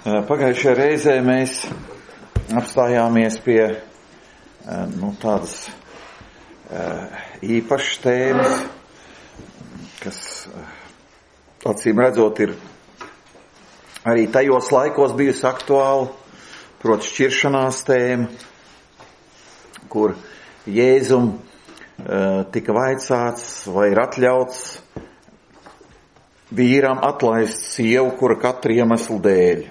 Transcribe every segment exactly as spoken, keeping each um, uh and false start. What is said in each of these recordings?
Pagājušajā reizē mēs apstājāmies pie nu, tādas īpašas tēmas, kas, acīm redzot, ir arī tajos laikos bijusi aktuāla, proti šķiršanās tēma, kur Jēzum tika vaicāts, vai ir atļauts vīram atlaist sievu, kura katra iemesla dēļ.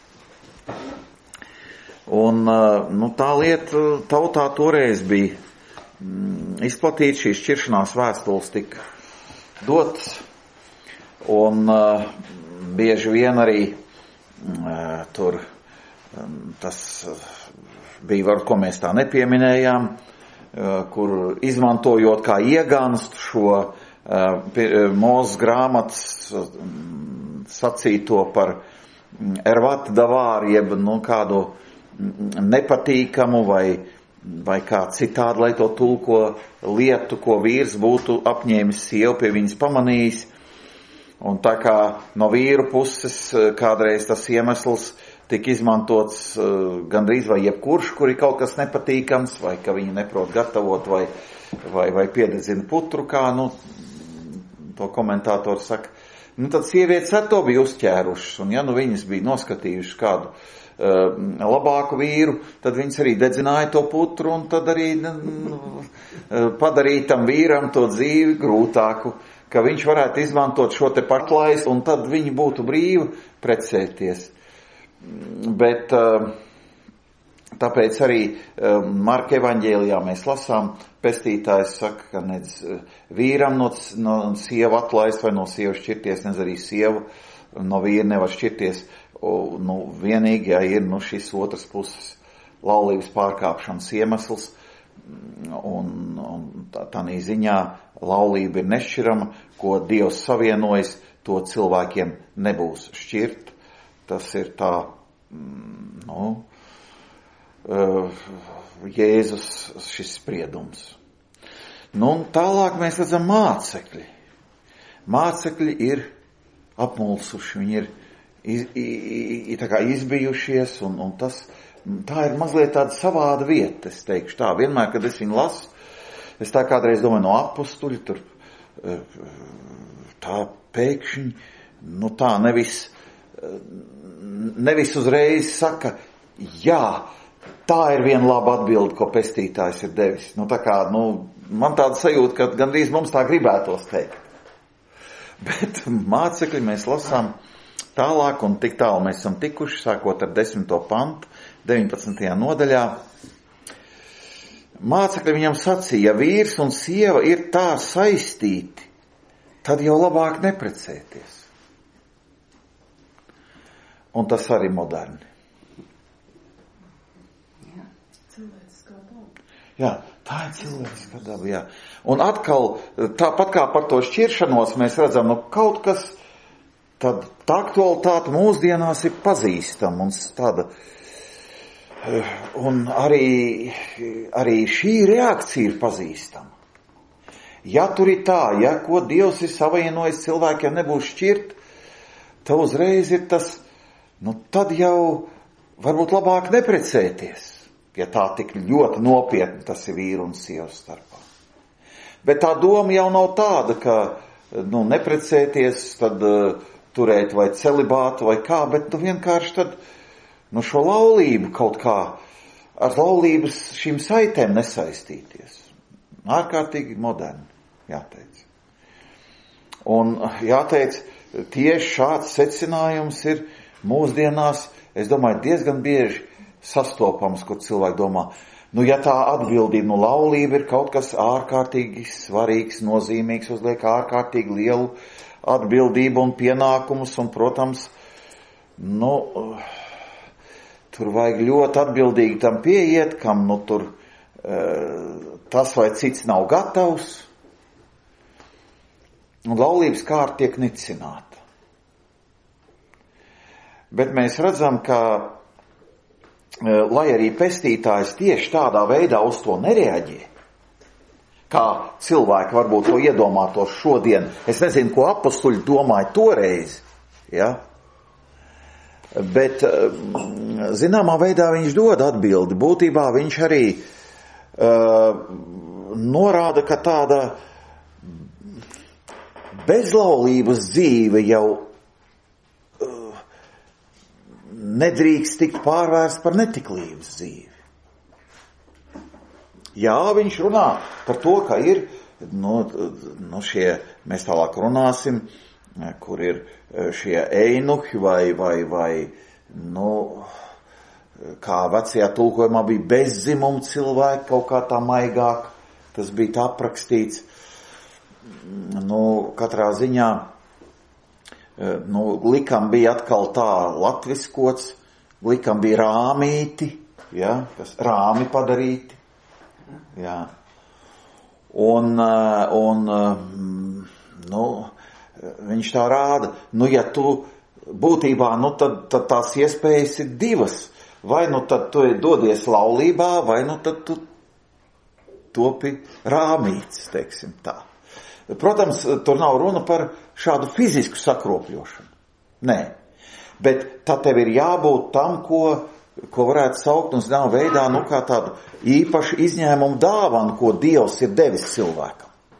Un nu, tā lieta tautā toreiz bija izplatīta, šīs šķiršanās vēstules tika dotas, un uh, bieži vien arī uh, tur um, tas bija, var, ko mēs tā nepieminējām, uh, kur izmantojot kā iegānstu šo uh, Mūzes grāmatas uh, sacīto par ervat davāru, jeb nu, kādu nepatīkamu vai, vai kā citādi, lai to tulko lietu, ko vīrs būtu apņēmis sievu, pie viņas pamanījis. Un tā kā no vīru puses kādreiz tas iemesls tika izmantots gandrīz vai jebkurš, kur ir kaut kas nepatīkams, vai ka viņi neprot gatavot, vai, vai, vai piededzina putru, kā nu, to komentātori saka. Nu, tad sievietes ar to bija uzķērušas, un ja nu viņas bija noskatījušas kādu uh, labāku vīru, tad viņas arī dedzināja to putru, un tad arī uh, padarīja tam vīram to dzīvi grūtāku, ka viņš varētu izmantot šo te patlaistu, un tad viņi būtu brīvi precēties. Bet uh, tāpēc arī uh, Marka evaņģēlijā mēs lasām, pestītājs saka, ka nedz vīram no, no sieva atlaist vai no sieva šķirties, nedz arī sieva no vīra nevar šķirties. O, nu, vienīgi, ja ir nu, šis otras puses laulības pārkāpšanas iemesls, un, un tādā ziņā laulība ir nešķirama, ko Dievs savienojas, to cilvēkiem nebūs šķirt. Tas ir tā, nu, Jēzus šis spriedums. Nu, un tālāk mēs redzam mācekļi. Mācekļi ir apmulsuši, viņi ir iz, iz, tā kā izbijušies, un, un tas, tā ir mazliet tāda savāda vieta, es teikšu tā. Vienmēr, kad es viņu lasu, es tā kādreiz domāju no apustuļa, tur tā pēkšņi, nu tā nevis, nevis uzreiz saka, jā, tā ir viena laba atbilde, ko pestītājs ir devis. Nu, tā kā, nu, man tāda sajūta, ka gandrīz mums tā gribētos teikt. Bet mācekļi mēs lasām tālāk, un tik tālu mēs esam tikuši, sākot ar desmito pantu, deviņpadsmitajā nodaļā. Mācekļi viņam sacīja, ja vīrs un sieva ir tā saistīti, tad jau labāk neprecēties. Un tas arī moderni. Jā, tā ir cilvēciskā daba, jā. Un atkal, tāpat kā par to šķiršanos, mēs redzam, nu kaut kas, tad tā aktualitāte mūsdienās ir pazīstama un tāda, un arī, arī šī reakcija ir pazīstama. Ja tur ir tā, ja ko Dievs ir savienojis cilvēkiem nebūs šķirt, tad uzreiz ir tas, nu tad jau varbūt labāk neprecēties. Ja tā tik ļoti nopietni tas ir vīru un sievas starpā. Bet tā doma jau nav tāda, ka nu, neprecēties, tad uh, turēt vai celibātu vai kā, bet nu, vienkārši tad nu, šo laulību kaut kā ar laulības šīm saitēm nesaistīties. Ārkārtīgi moderni, jāteic. Un jāteic, tieši šāds secinājums ir mūsdienās, es domāju, diezgan bieži sastopams, kur cilvēki domā, nu, ja tā atbildība, nu, laulība ir kaut kas ārkārtīgi svarīgs, nozīmīgs, uzliek ārkārtīgi lielu atbildību un pienākumus, un, protams, nu, tur vajag ļoti atbildīgi tam pieiet, kam, nu, tur tas vai cits nav gatavs, un laulības kārta tiek nicināta. Bet mēs redzam, ka lai arī pestītājs tieši tādā veidā uz to nereaģē, kā cilvēki varbūt to iedomātos šodien, es nezinu, ko apustuļi domāja toreiz, ja? Bet, zināmā veidā viņš dod atbildi. Būtībā viņš arī uh, norāda, ka tāda bezlaulības dzīve jau uh, nedrīkst tikt pārvērst par netiklības dzīvi. Jā, viņš runā par to, ka ir, nu, nu šie, mēs tālāk runāsim, kur ir šie einuhi vai, vai, vai, nu, kā vecajā tulkojumā bija bezzimuma cilvēki, kaut kā tā maigāk, tas bija tā aprakstīts. Nu, katrā ziņā, nu, likam bija atkal tā latviskots, likam bija rāmīti, ja, kas rāmi padarīti, jā. Un, un, nu, viņš tā rāda, nu, ja tu būtībā, nu, tad, tad tās iespējas ir divas. Vai nu tad tu dodies laulībā, vai nu tad tu topi rāmīts, teiksim tā. Protams, tur nav runa par šādu fizisku sakropļošanu. Nē. Bet tad tev ir jābūt tam, ko, ko varētu saukt un zināmā veidā, nu, kā tādu īpašu izņēmumu dāvanu, ko Dievs ir devis cilvēkam.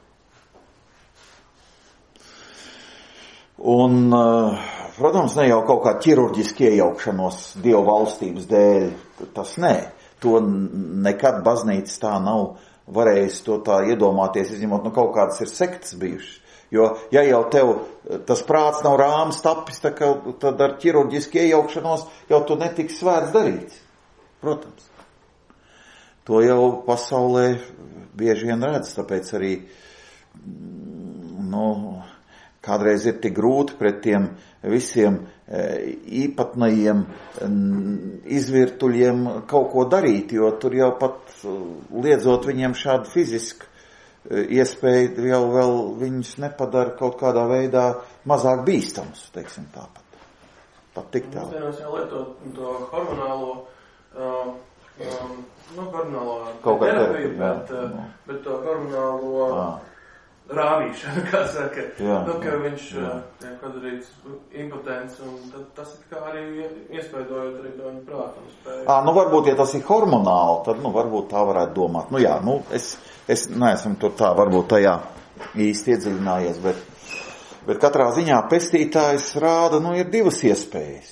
Un, protams, ne jau kaut kā ķirurģiski iejaukšanos Dieva valstības dēļ, tas nē. To nekad baznīca tā nav varējis to tā iedomāties, izņemot, nu kaut kādas ir sektas bijušas. Jo, ja jau tev tas prāts nav rāms tapis, tā ka, tad ar ķirurģiski iejaukšanos jau tu netiksi svēts darīts. Protams. To jau pasaulē bieži vien redz, tāpēc arī, nu, kādreiz ir tik grūti pret tiem visiem īpatnējiem izvirtuļiem kaut ko darīt, jo tur jau pat liedzot viņiem šādu fizisku iespēju, jau vēl viņus nepadara kaut kādā veidā mazāk bīstams, teiksim tāpat. Pat tik tā. Mūsdienās jau lietot to hormonālo, um, um, nu, hormonālo terapiju, bet, jā, bet to hormonālo jā. Rāvīšana, kā saka, jā, nu, ka viņš tiek padarīts impotents, un tad tas ir kā arī iespējot arī to viņa prātu un spēju. Ā, nu varbūt, ja tas ir hormonāli, tad, nu, varbūt tā varētu domāt. Nu jā, nu, es, es neesmu tur tā, varbūt tajā īsti iedziļinājies, bet, bet katrā ziņā pestītājs rāda, nu, ir divas iespējas.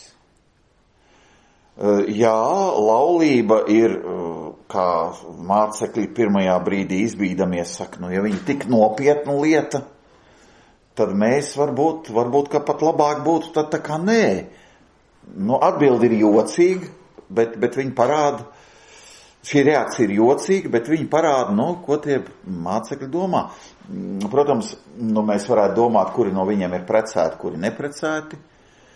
Jā, laulība ir, kā mācekļi pirmajā brīdī izbīdamies, saka, nu, ja viņi tik nopietna lieta, tad mēs varbūt, varbūt, ka pat labāk būtu tad tā kā nē. Nu, atbildi ir jocīga, bet, bet viņi parāda, šī reakcija ir jocīga, bet viņi parāda, nu, ko tie mācekļi domā. Protams, nu, mēs varētu domāt, kuri no viņiem ir precēti, kuri neprecēti.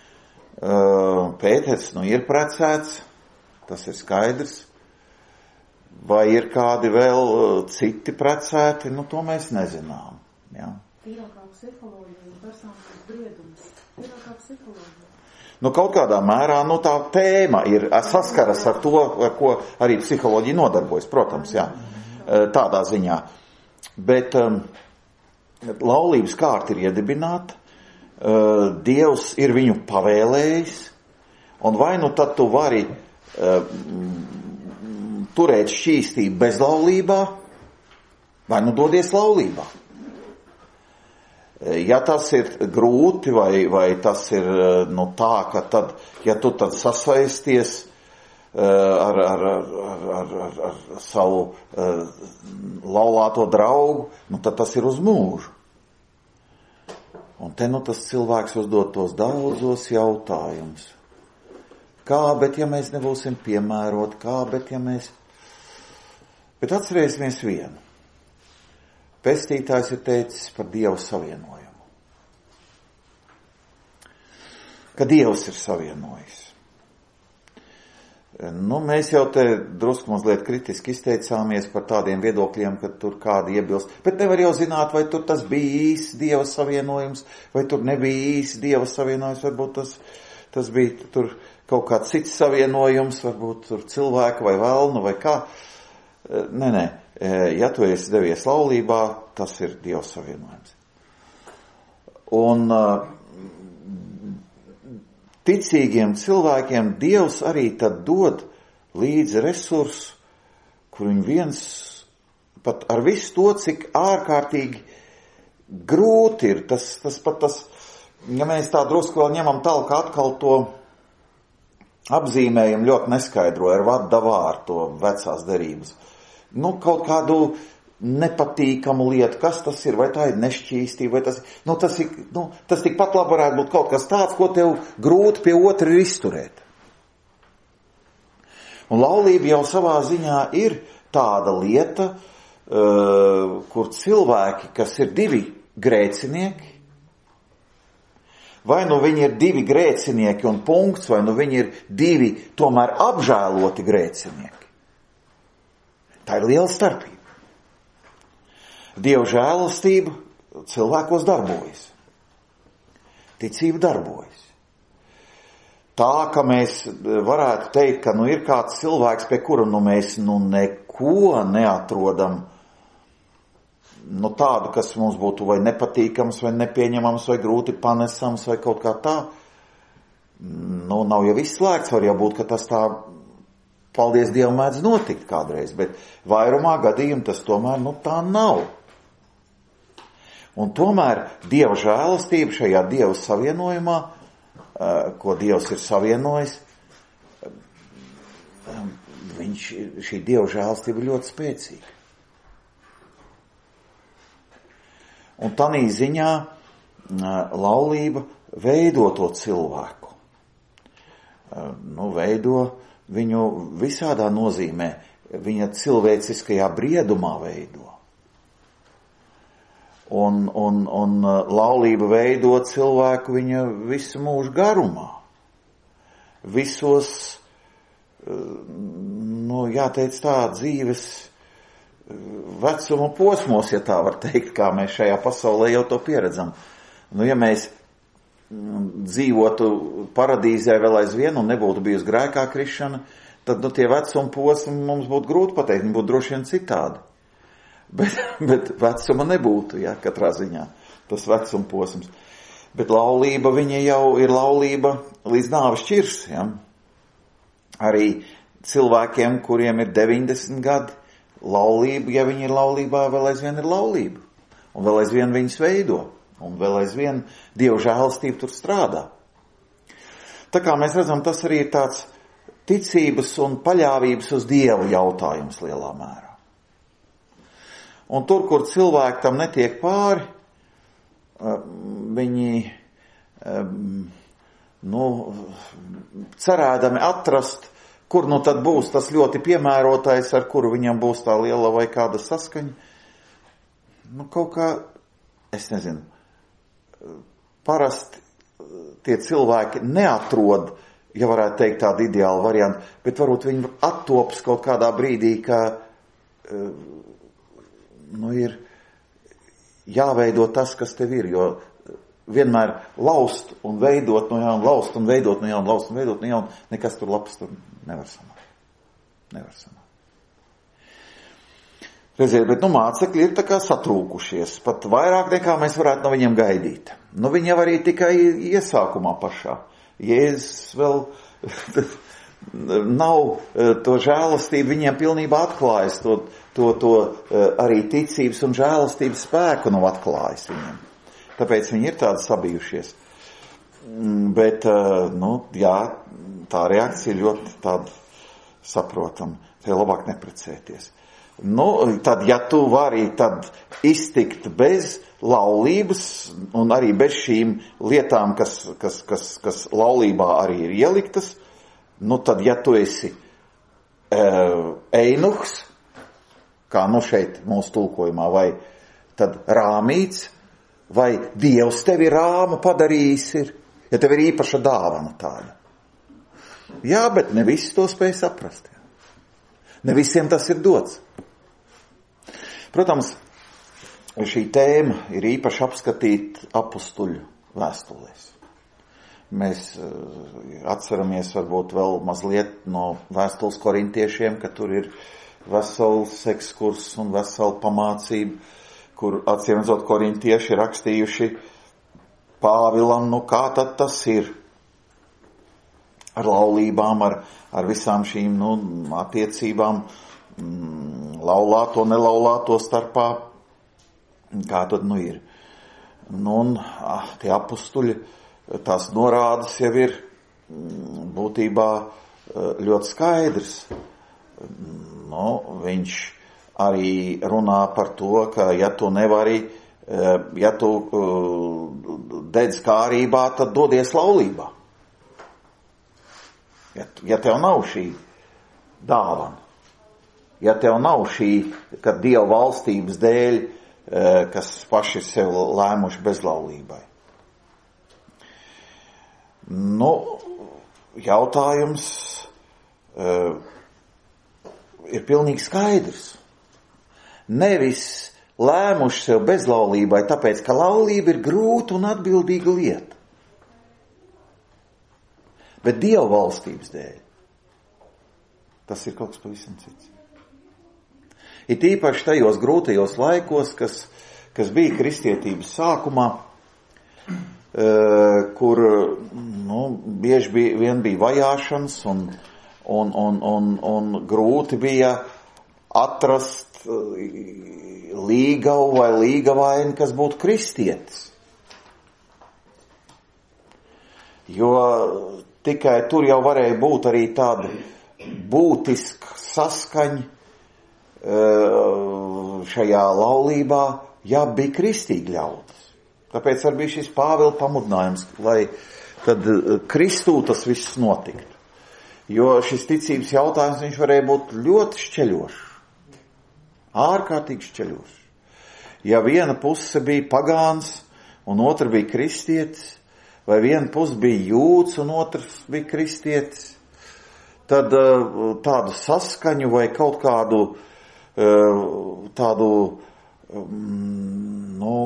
Pēters, nu, ir precēts, tas ir skaidrs. Vai ir kādi vēl citi precēti, nu, to mēs nezinām. Jā. Tīrākā psiholoģija un personības briedums. Tīrākā psiholoģija. Nu, kaut kādā mērā, nu, tā tēma ir saskaras ar to, ar ko arī psiholoģija nodarbojas, protams, jā, tādā ziņā. Bet um, laulības kārta ir iedibināta, uh, Dievs ir viņu pavēlējis, un vai nu tad tu vari uh, turēt šķīstību bezlaulībā, vai nu dodies laulībā. Ja tas ir grūti, vai, vai tas ir, nu, tā, ka tad, ja tu tad sasaisties uh, ar, ar, ar, ar, ar, ar savu uh, laulāto draugu, nu, tad tas ir uz mūžu. Un te, nu, tas cilvēks uzdod tos daudzos jautājumus. Kā, bet ja mēs nebūsim piemēroti, kā, bet ja mēs... Bet atcerēsimies vienu. Pestītājs ir teicis par Dievu savienojumu. Ka Dievs ir savienojis. Nu, mēs jau te drusku mazliet kritiski izteicāmies par tādiem viedokļiem, ka tur kādi iebilst. Bet nevar jau zināt, vai tur tas bija īsts Dieva savienojums, vai tur nebija īsts Dieva savienojums, varbūt tas, tas bija tur kaut kāds cits savienojums, varbūt tur cilvēka vai velnu vai kā. Nē, nē, ja tu esi devies laulībā, tas ir Dieva savienojums. Un ticīgiem cilvēkiem Dievs arī tad dod līdzi resursu, kur viņi viens pat ar visu to, cik ārkārtīgi grūti ir. Tas, tas pat tas, ja mēs tā drusku vēl ņemam tālāk atkal to apzīmējam ļoti neskaidro ar vada vārdu to vecās derības. Nu, kaut kādu nepatīkamu lietu, kas tas ir, vai tā ir nešķīstība, vai tas, nu, tas ir, nu, tas tikpat labi varētu būt kaut kas tāds, ko tev grūti pie otra ir izturēt. Un laulība jau savā ziņā ir tāda lieta, uh, kur cilvēki, kas ir divi grēcinieki, vai nu viņi ir divi grēcinieki un punkts, vai nu viņi ir divi tomēr apžēloti grēcinieki. Tā ir liela starpība. Dieva žēlastība cilvēkos darbojas. Ticība darbojas. Tā, ka mēs varētu teikt, ka nu ir kāds cilvēks, pie kura nu mēs nu neko neatrodam, nu tādu, kas mums būtu vai nepatīkams, vai nepieņemams, vai grūti panesams, vai kaut kā tā. Nu, nav jau izslēgts, var jau būt, ka tas tā, paldies Dievam, mēdz notikt kādreiz, bet vairumā gadījumu tas tomēr, nu, tā nav. Un tomēr Dieva žēlastība šajā Dieva savienojumā, ko Dievs ir savienojis, viņš, šī Dieva žēlastība ir ļoti spēcīga. Un tanī ziņā laulība veido to cilvēku. Nu, veido viņu visādā nozīmē, viņa cilvēciskajā briedumā veido. Un, un, un laulība veido cilvēku viņa visu mūžu garumā. Visos, nu, jāteic tā, dzīves vecuma posmos, ja tā var teikt, kā mēs šajā pasaulē jau to pieredzam. Nu, ja mēs dzīvotu paradīzē vēl aizvien un nebūtu bijusi grēkā krišana, tad nu, tie vecuma posmi mums būtu grūti pateikt, viņi būtu droši vien citādi. Bet, bet vecuma nebūtu, ja, katrā ziņā, tas vecuma posms. Bet laulība, viņa jau ir laulība līdz nāves šķirs, ja. Arī cilvēkiem, kuriem ir deviņdesmit gadi, laulība, ja viņi ir laulībā, vēl aizvien ir laulība. Un vēl aizvien viņas veido. Un vēl aizvien Dieva žēlastība tur strādā. Tā kā mēs redzam, tas arī ir tāds ticības un paļāvības uz Dievu jautājums lielā mērā. Un tur, kur cilvēki tam netiek pāri, viņi, nu, cerēdami atrast, kur nu tad būs tas ļoti piemērotais, ar kuru viņam būs tā liela vai kāda saskaņa. Nu, kaut kā, es nezinu, parasti tie cilvēki neatrod, ja varētu teikt tādu ideālu variantu, bet varbūt viņi attops kaut kādā brīdī, ka, nu, ir jāveido tas, kas tev ir, jo vienmēr laust un veidot no jauna, laust un veidot no jauna, laust un veidot no jauna, nekas tur labs tur nevar sanākt. Nevar sanākt. Redziet, bet nu mācekļi ir tā kā satrūkušies, pat vairāk nekā mēs varētu no viņiem gaidīt. Nu viņi jau arī tikai iesākumā pašā. Jēzus vēl nav to žēlastību viņiem pilnībā atklājis, to, to, to arī ticības un žēlastības spēku nav atklājis viņiem. Tāpēc viņi ir tādi sabijušies. Bet, nu, jā, tā reakcija ir ļoti tāda saprotama. Te labāk neprecēties. Nu, tad, ja tu vari tad iztikt bez laulības un arī bez šīm lietām, kas, kas, kas, kas laulībā arī ir ieliktas, nu, tad, ja tu esi e, einuhs, kā nu šeit mūsu tulkojumā, vai tad rāmīts, vai Dievs tevi rāmu padarījis ir, ja tev ir īpaša dāvana tāda. Jā, bet ne visi to spēj saprast. Jā. Ne visiem tas ir dots. Protams, šī tēma ir īpaši apskatīt apustuļu vēstulēs. Mēs atceramies varbūt vēl mazliet no vēstules korintiešiem, ka tur ir vesels ekskurs un vesela pamācība, kur atcīmredzot korintieši rakstījuši Pāvilam, nu kā tad tas ir? ar laulībām, ar, ar visām šīm, nu, attiecībām, mm, laulāto, nelaulāto starpā, kā tad, nu, ir. Nu, un ah, tie apustuļi, tās norādes jau ir mm, būtībā ļoti skaidrs. Nu, viņš arī runā par to, ka ja tu nevari, ja tu dedz kārībā, tad dodies laulībā. Ja, ja tev nav šī dāvana, ja tev nav šī, ka Dieva valstības dēļ, kas paši sev lēmuši bezlaulībai. Nu, jautājums uh, ir pilnīgi skaidrs. Nevis lēmuši sev bezlaulībai, tāpēc, ka laulība ir grūta un atbildīga lieta. Bet Dieva valstības dēļ tas ir kaut kas pavisam cits. It īpaši tajos grūtajos laikos, kas, kas bija kristietības sākumā, uh, kur nu, bieži bija, vien bija vajāšanas un, un, un, un, un grūti bija atrast līgavu vai līgavaini, kas būtu kristietis. Jo tikai tur jau varēja būt arī tāda būtiska saskaņa šajā laulībā, ja bija kristīgi ļaudis. Tāpēc arī bija šis Pāvila pamudinājums, lai kad Kristū tas viss notiktu. Jo šis ticības jautājums, viņš varēja būt ļoti šķeļošs. Ārkārtīgi šķeļošs. Ja viena puse bija pagāns un otra bija kristietis, vai viena puse bija jūds un otrs bija kristietis, tad tādu saskaņu vai kaut kādu tādu nu,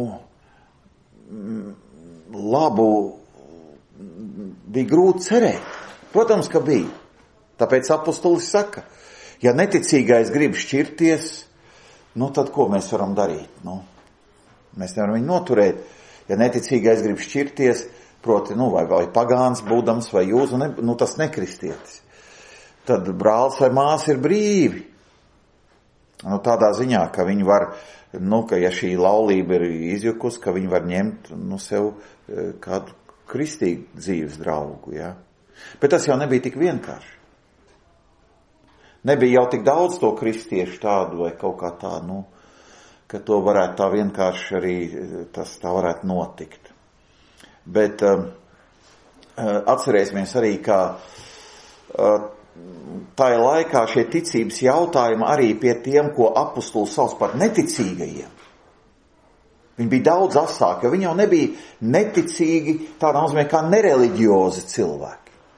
labu bija grūti cerēt. Protams, ka bija. Tāpēc apustulis saka, ja neticīgais grib šķirties, nu tad ko mēs varam darīt? Nu, mēs nevaram viņu noturēt. Ja neticīgais grib šķirties, proti, nu, vai, vai pagāns būdams, vai jūs, ne, nu tas nekristietis. Tad brālis vai māsa ir brīvi. Nu, tādā ziņā, ka viņi var, nu, ka ja šī laulība ir izjukus, ka viņi var ņemt, nu, sev kādu kristīgu dzīves draugu, ja. Bet tas jau nebija tik vienkārši. Nebija jau tik daudz to kristiešu tādu vai kaut kā tā, nu, ka to varētu tā vienkārši arī, tas tā varētu notikt. Bet uh, atcerēsimies arī, ka uh, tajā laikā šie ticības jautājumi arī pie tiem, ko apustulis sauc par neticīgajiem. Viņi bija daudz asāki, jo viņi jau nebija neticīgi, tādā nozīmē kā nereliģiozi cilvēki.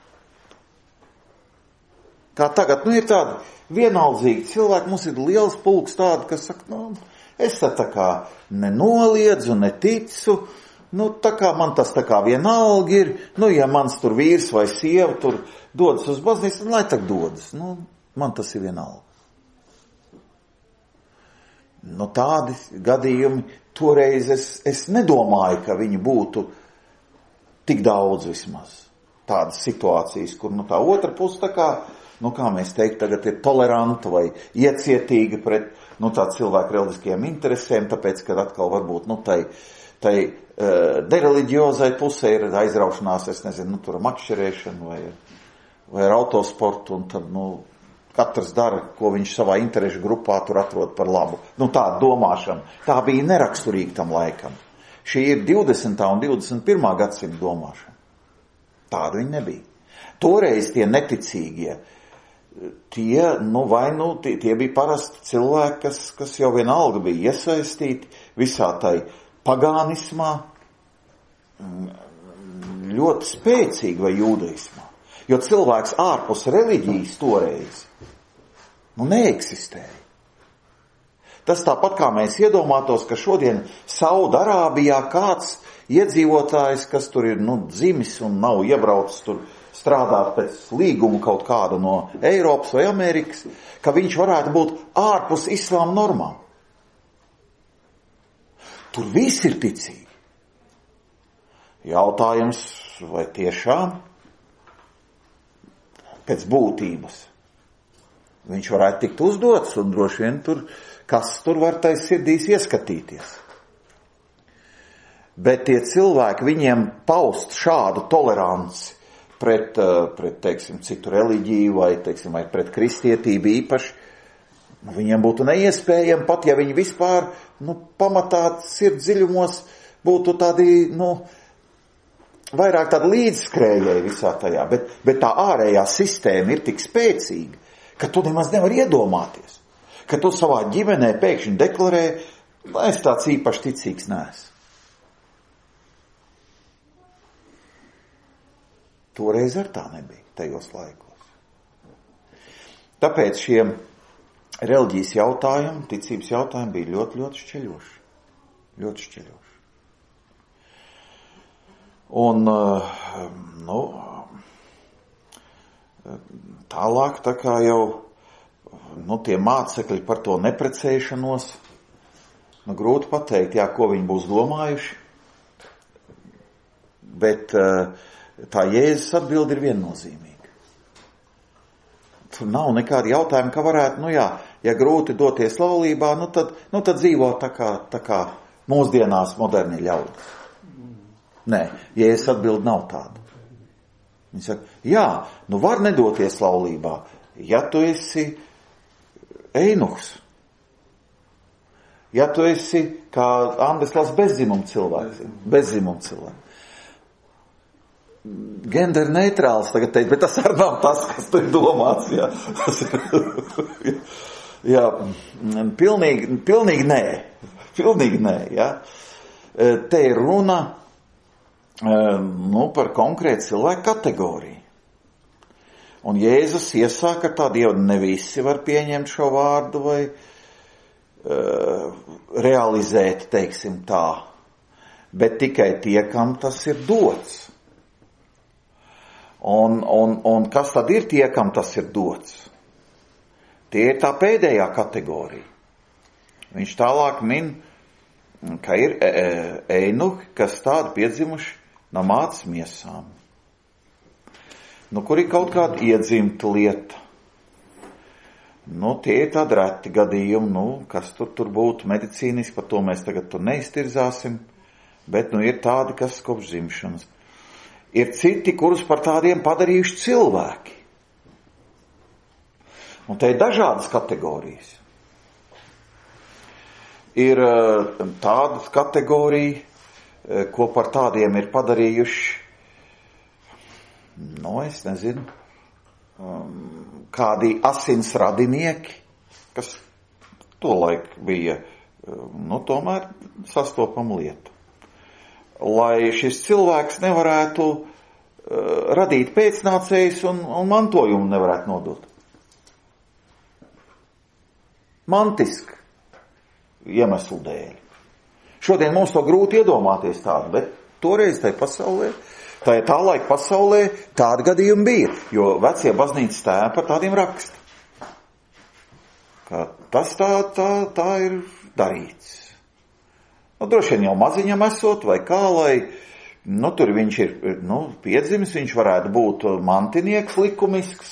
Kā tagad, nu ir tādi vienaldzīgi cilvēki, mums ir liels pulks tādi, kas saka, nu, es tā kā nenoliedzu, neticu, nu, tā kā man tas tā kā vienalga ir, nu, ja mans tur vīrs vai sieva tur dodas uz baznīcu, lai tak dodas, nu, man tas ir vienalga. Nu, tādi gadījumi, toreiz es, es nedomāju, ka viņi būtu tik daudz vismaz. Tādas situācijas, kur, nu, tā otra puse tā kā, nu, kā mēs teikt, tagad ir toleranta vai iecietīga pret, nu, tā cilvēku reliģiskajiem interesēm, tāpēc, ka atkal varbūt, nu, tai, tai uh, dereliģiozai pusē ir aizraušanās, es nezinu, nu, tur makšķerēšana vai, vai ar autosportu, un tad, nu, katrs dara, ko viņš savā interešu grupā tur atrod par labu. Nu, tā domāšana, tā bija neraksturīga tam laikam. Šī ir divdesmitā un divdesmit pirmā gadsimta domāšana. Tāda viņa nebija. Toreiz tie neticīgie, tie, nu, vai, nu, tie, tie bija parasti cilvēki, kas, kas jau vienalga bija iesaistīti visā tai pagānismā, ļoti spēcīgi vai jūdaismā. Jo cilvēks ārpus reliģijas toreiz, nu, neeksistēja. Tas tāpat kā mēs iedomātos, ka šodien Saudarābijā kāds iedzīvotājs, kas tur ir, nu, dzimis un nav iebraucis tur strādāt pēc līguma kaut kāda no Eiropas vai Amerikas, ka viņš varētu būt ārpus islāma normām. Tur viss ir ticīgi. Jautājums, vai tiešām pēc būtības. Viņš varētu tikt uzdots, un droši vien tur, kas tur var tais sirdīs ieskatīties. Bet tie cilvēki, viņiem paust šādu toleranci pret, pret teiksim, citu reliģiju vai, teiksim, vai pret kristietību īpaši, viņiem būtu neiespējami, pat ja viņi vispār, nu, pamatā sirds dziļumos būtu tādi, nu, vairāk tādi līdzskrējēji visā tajā, bet, bet tā ārējā sistēma ir tik spēcīga, ka tu nemaz nevar iedomāties, ka tu savā ģimenē pēkšņi deklarē, lai es tāds īpaši ticīgs neesmu. Toreiz ar tā nebija, tajos laikos. Tāpēc šiem reliģijas jautājumi, ticības jautājumi bija ļoti, ļoti šķeļoši. Ļoti šķeļoši. Un, nu, tālāk tā kā jau, nu, tie mācekļi par to neprecēšanos, nu, grūti pateikt, jā, ko viņi būs domājuši, bet tā Jēzus atbilde ir viennozīmīga. Tur nav nekādi jautājumi, ka varētu, nu jā, ja grūti doties laulībā, nu tad, nu tad dzīvo tā kā, tā kā mūsdienās moderni ļaudis. Nē, Jēzus atbilde nav tāda. Viņš saka, jā, nu var nedoties laulībā, ja tu esi einuhs. Ja tu esi, kā Andris las, bezdzimuma cilvēks. Bezdzimuma cilvēks. Gender neitrāls tagad teikt, bet tas arī nav tas, kas tur domāts, jā. jā, pilnīgi, pilnīgi nē. Pilnīgi nē, jā. Te ir runa, nu, par konkrētu cilvēku kategoriju. Un Jēzus iesāka tādu, jau ne visi var pieņemt šo vārdu vai uh, realizēt, teiksim tā, bet tikai tie, kam tas ir dots. Un, un, un kas tad ir tie, kam tas ir dots? Tie ir tā pēdējā kategorija. Viņš tālāk min, ka ir einuhi, kas tādi piedzimuši no mātes miesām. Nu, kur ir kaut kāda iedzimta lieta. Nu, tie ir tādi reti gadījumi, nu, kas tur, tur būtu medicīniski, par to mēs tagad tur neiztirzāsim, bet, nu, ir tādi, kas kopš dzimšanas. Ir citi, kurus par tādiem padarījuši cilvēki. Un te ir dažādas kategorijas. Ir tādas kategorija, ko par tādiem ir padarījuši, nu, es nezinu, kādi asins radinieki, kas tolaik bija, nu, tomēr sastopama lieta. Lai šis cilvēks nevarētu uh, radīt pēcnācējus un, un mantojumu nevarētu nodot. Mantiski iemeslu dēļ. Šodien mums to grūti iedomāties tādu, bet toreiz tai pasaulē, tā, tā laika pasaulē tādi gadījumi bija, jo vecie baznīcas tēvi par tādiem raksta. Ka tas tā, tā, tā ir darīts. Nu, droši vien jau maziņam esot, vai kā, lai, nu, tur viņš ir, nu, piedzimis, viņš varētu būt mantinieks likumisks.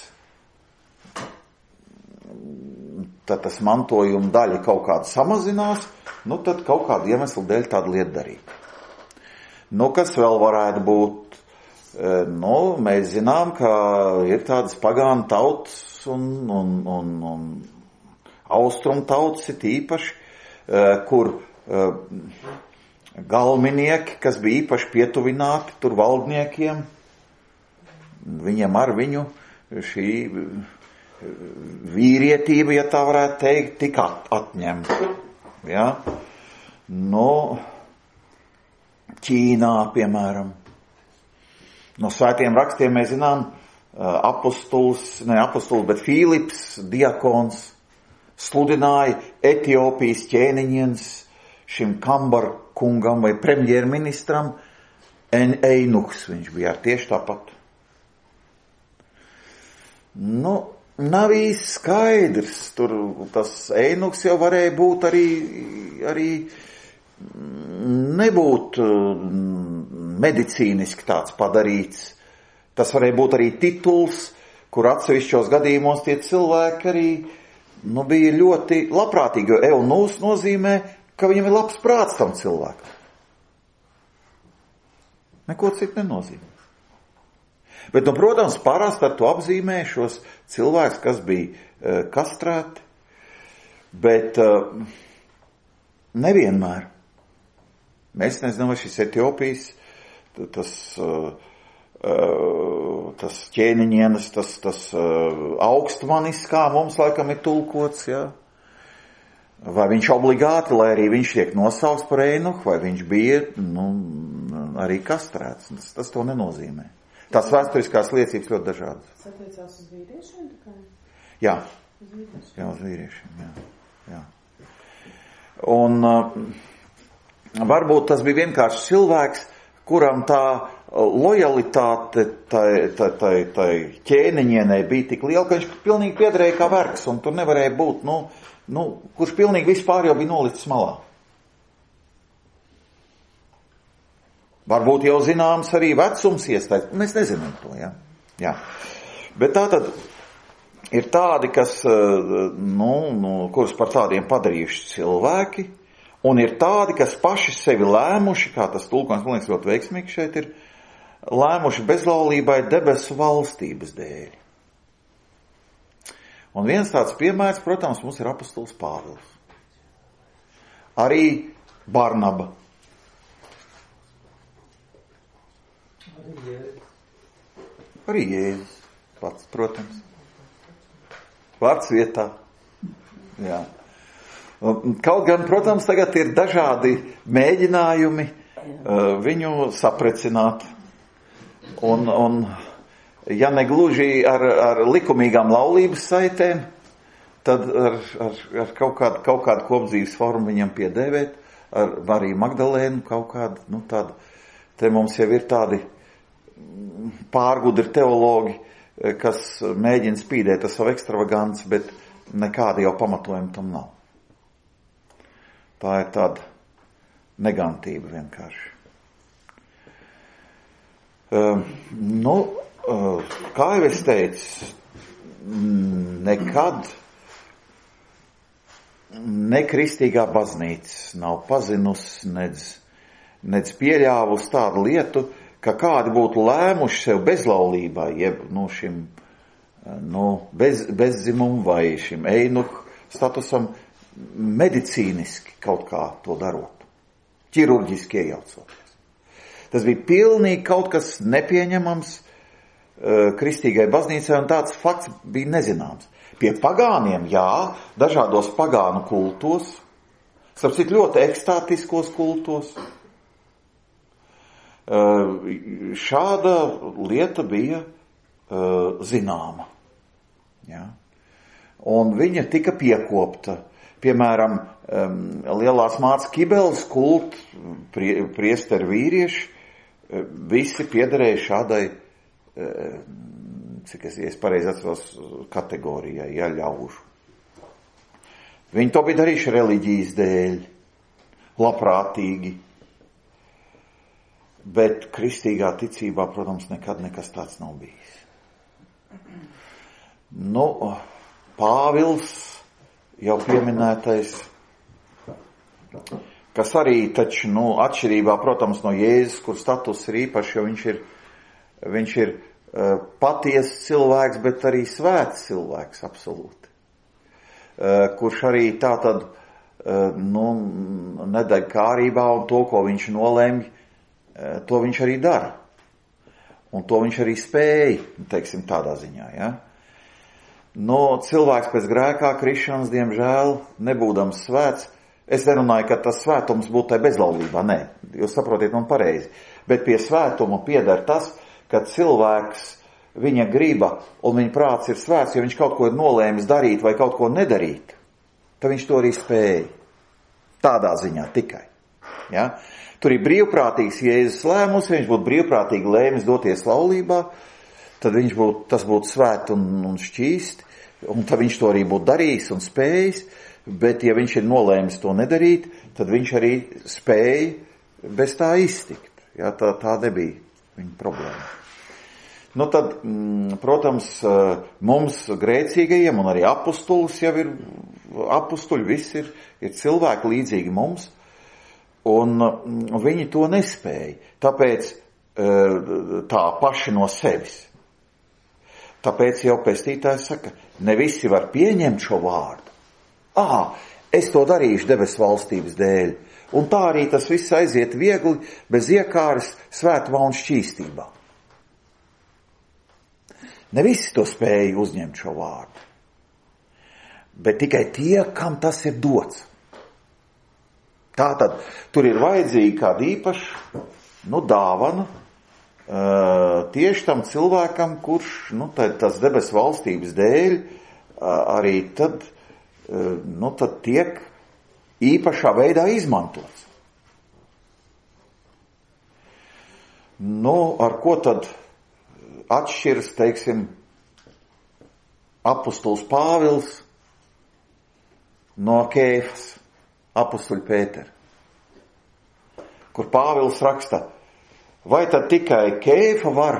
Tad tas mantojuma daļa kaut kāda samazinās, nu, tad kaut kādu iemeslu dēļ tādu lietu darīt. Nu, kas vēl varētu būt, nu, mēs zinām, ka ir tādas pagānu tautas un, un, un, un austrum tautas ir īpaši, kur galminieki, kas bija īpaši pietuvināti tur valdniekiem, viņiem ar viņu šī vīrietība, ja tā varētu teikt, tika atņemta. Ja? No Ķīnā, piemēram. No svētiem rakstiem mēs zinām, apostols, ne apostols, bet Fīlips, diakons, sludināja Etiopijas ķēniņiens šim Kambar kungam vai premjerministram Einuhs, viņš bija tieši tāpat. Nu, nav īsti skaidrs, tur tas Einuhs jau varēja būt arī, arī nebūt medicīniski tāds padarīts. Tas varēja būt arī tituls, kur atsevišķos gadījumos tie cilvēki arī nu, bija ļoti labprātīgi, jo eunūs nozīmē, ka viņam ir labs prāts tam cilvēkam. Neko citu nenozīmē. Bet, nu, protams, parasti ar to apzīmē šos cilvēkus, kas bija uh, kastrēti, bet uh, nevienmēr. Mēs nezinām, vai šis Etiopijas, tas, uh, uh, tas ķēniņienes, tas, tas uh, augstmanis, kā mums laikam ir tulkots, jā. Vai viņš obligāti, lai arī viņš tiek nosaukts par Einuhu, vai viņš bija, nu, arī kastrēts. Tas, tas to nenozīmē. Tās vēsturiskās liecības ļoti dažādas. Tas attiecās uz vīriešiem tikai? Jā. Uz vīriešiem. Jā, uz vīriešiem, jā. jā. Un uh, varbūt tas bija vienkārši cilvēks, kuram tā lojalitāte tai, tai, tai, tai ķēniņienei bija tik liela, ka viņš pilnīgi piederēja kā vergs, un tur nevarēja būt, nu, nu, kurš pilnīgi vispār jau bija nolicis malā. Varbūt jau zināms arī vecums iestājas. Mēs nezinām to, jā. jā. Bet tā tad ir tādi, kas, nu, nu, kurus par tādiem padarījuši cilvēki, un ir tādi, kas paši sevi lēmuši, kā tas tulkojums, man liekas, ļoti veiksmīgi šeit ir, lēmuši bezlaulībai debesu valstības dēļ. Un viens tāds piemērs, protams, mums ir apostols Pāvils. Arī Barnaba. Arī Jēzus pats, protams. Vārds vietā. Jā. Kaut gan, protams, tagad ir dažādi mēģinājumi uh, viņu saprecināt. Un, un ja negluži ar, ar likumīgām laulības saitēm, tad ar, ar, ar kaut kādu, kaut kādu kopdzīves formu viņam piedēvēt, ar Mariju Magdalēnu kaut kādu, nu tādu, te mums jau ir tādi pārgudri teologi, kas mēģina spīdēt ar savu ekstravaganci, bet nekāda jau pamatojuma tam nav. Tā ir tāda negantība vienkārši. Uh, nu, uh, kā jau es teicu, nekad nekristīgā baznīca nav pazinusi, nedz, nedz pieļāvusi tādu lietu, ka kādi būtu lēmuši sev bezlaulībā, jeb no šim no bez, bezdzimumu vai šim einuhu statusam medicīniski kaut kā to darot, ķirurģiski iejaucoties. Tas bija pilnīgi kaut kas nepieņemams uh, kristīgai baznīcai, un tāds fakts bija nezināms. Pie pagāniem, jā, dažādos pagānu kultos, starp citu ļoti ekstātiskos kultos, šāda lieta bija uh, zināma. Ja? Un viņa tika piekopta. Piemēram, um, lielās mātes Kibeles kult, prie, priesteri vīrieši, uh, visi piederēja šādai, uh, cik es, es pareizi atceros, kategorijai, ja, ļaužu. Viņi to bija darījuši reliģijas dēļ, labprātīgi. Bet kristīgā ticībā, protams, nekad nekas tāds nav bijis. Nu, Pāvils, jau pieminētais, kas arī taču, nu, atšķirībā, protams, no Jēzus, kur status ir īpaši, jo viņš ir, viņš ir uh, patiesas cilvēks, bet arī svēts cilvēks, absolūti. Uh, kurš arī tā tad, uh, nu, nedeg kārībā, un to, ko viņš nolēmj, to viņš arī dara. Un to viņš arī spēja, teiksim, tādā ziņā, ja. No cilvēks pēc grēkā krišanas, diemžēl, nebūdams svēts, es nerunāju, ka tas svētums būtu tai bezlaulībā, nē, jūs saprotiet man pareizi, bet pie svētuma pieder tas, ka cilvēks, viņa griba un viņa prāts ir svēts, ja viņš kaut ko ir nolēmis darīt vai kaut ko nedarīt, tad viņš to arī spēja. Tādā ziņā tikai, ja. Tur ir brīvprātīgs Jēzus lēmums, ja viņš būtu brīvprātīgi lēmis doties laulībā, tad viņš būtu, tas būtu svēt un, un šķīsti, un tad viņš to arī būtu darījis un spējis, bet ja viņš ir nolēmis to nedarīt, tad viņš arī spēja bez tā iztikt. Jā, tā, tā nebija viņa problēma. nu tad, mm, protams, mums grēcīgajiem un arī apustulis jau ir, apustuļi visi ir, ir cilvēki līdzīgi mums, un viņi to nespēja. Tāpēc tā paši no sevis. Tāpēc jau pestītājs saka, ne visi var pieņemt šo vārdu. Ā, es to darīšu debesu valstības dēļ. Un tā arī tas viss aiziet viegli, bez iekāres, svētumā un šķīstībā. Ne visi to spēja uzņemt šo vārdu. Bet tikai tie, kam tas ir dots. Tātad, tur ir vajadzīga kāda īpaša, nu, dāvana, uh, tieši tam cilvēkam, kurš, nu, tad, tas debesu valstības dēļ, uh, arī tad, uh, nu, tad tiek īpašā veidā izmantots. Nu, ar ko tad atšķiras, teiksim, apustuls Pāvils no Kēfas, apustuļa Pētera, kur Pāvils raksta, vai tad tikai Kēfa var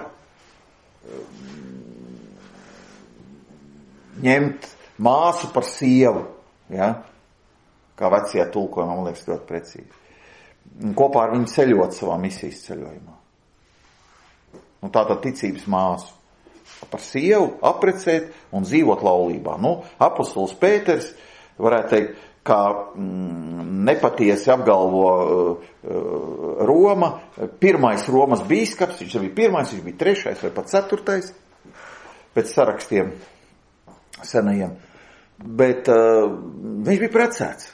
ņemt māsu par sievu, ja? Kā vecie tulkojumā, man liekas, ļoti precīzi. Un kopā ar viņu ceļot savā misijas ceļojumā. Nu, tātad ticības māsu. Par sievu aprecēt un dzīvot laulībā. Nu, apustulis Pēters, varētu teikt, kā mm, nepatiesi apgalvo uh, Roma, pirmais Romas bīskaps, viņš bija pirmais, viņš bija trešais vai pat ceturtais, pēc sarakstiem senajiem. Bet uh, viņš bija precēts.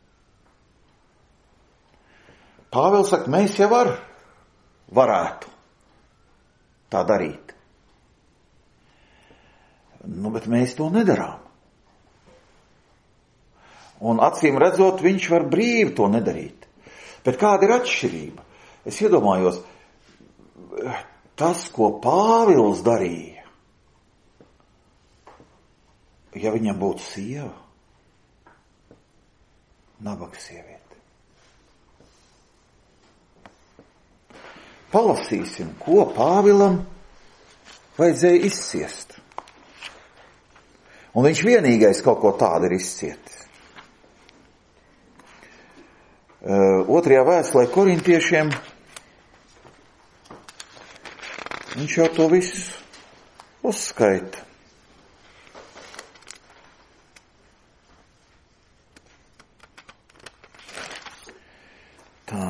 Pāvils saka, mēs jau var, varētu tā darīt. Nu, bet mēs to nedarām. Un acīm redzot, viņš var brīvi to nedarīt. Bet kāda ir atšķirība? Es iedomājos, tas, ko Pāvils darīja, ja viņam būtu sieva, nabaga sieviete. Palasīsim, ko Pāvilam vajadzēja izciest. Un viņš vienīgais kaut ko tādu ir izcietis. Uh, otrajā vēstulē korintiešiem viņš jau to visu uzskaita. Tā.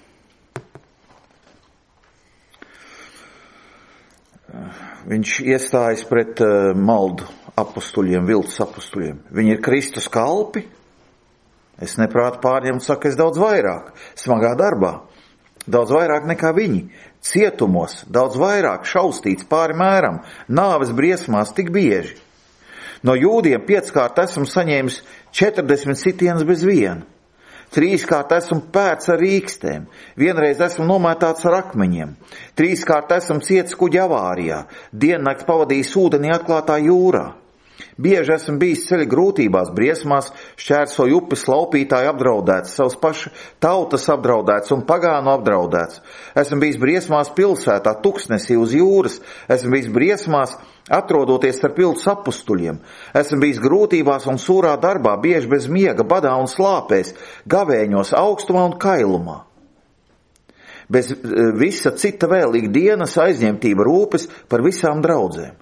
Viņš iestājas pret uh, maldu apustuļiem, viltus apustuļiem. Viņi ir Kristus kalpi. Es neprātu pārņemt, saka, es daudz vairāk. Smagā darbā. Daudz vairāk nekā viņi. Cietumos. Daudz vairāk šaustīts pāri mēram. Nāves briesmās tik bieži. No jūdiem pieckārt esmu saņēmis četrdesmit sitienus bez viena. Trīskārt esmu pērts ar rīkstēm, vienreiz esmu nomētāts ar akmeņiem, trīskārt esmu ciets kuģa avārijā, diennakts pavadījis ūdenī atklātā jūrā. Bieži esmu bijis ceļa grūtībās, briesmās, šķērsoju upes laupītāju apdraudēts, savas paša tautas apdraudēts un pagānu apdraudēts. Esmu bijis briesmās pilsētā, tuksnesī uz jūras, esmu bijis briesmās, atrodoties starp viltus apustuļiem. Esmu bijis grūtībās un sūrā darbā, bieži bez miega, badā un slāpēs, gavēņos, augstumā un kailumā. Bez visa cita vēl ikdienas aizņemtība rūpes par visām draudzēm.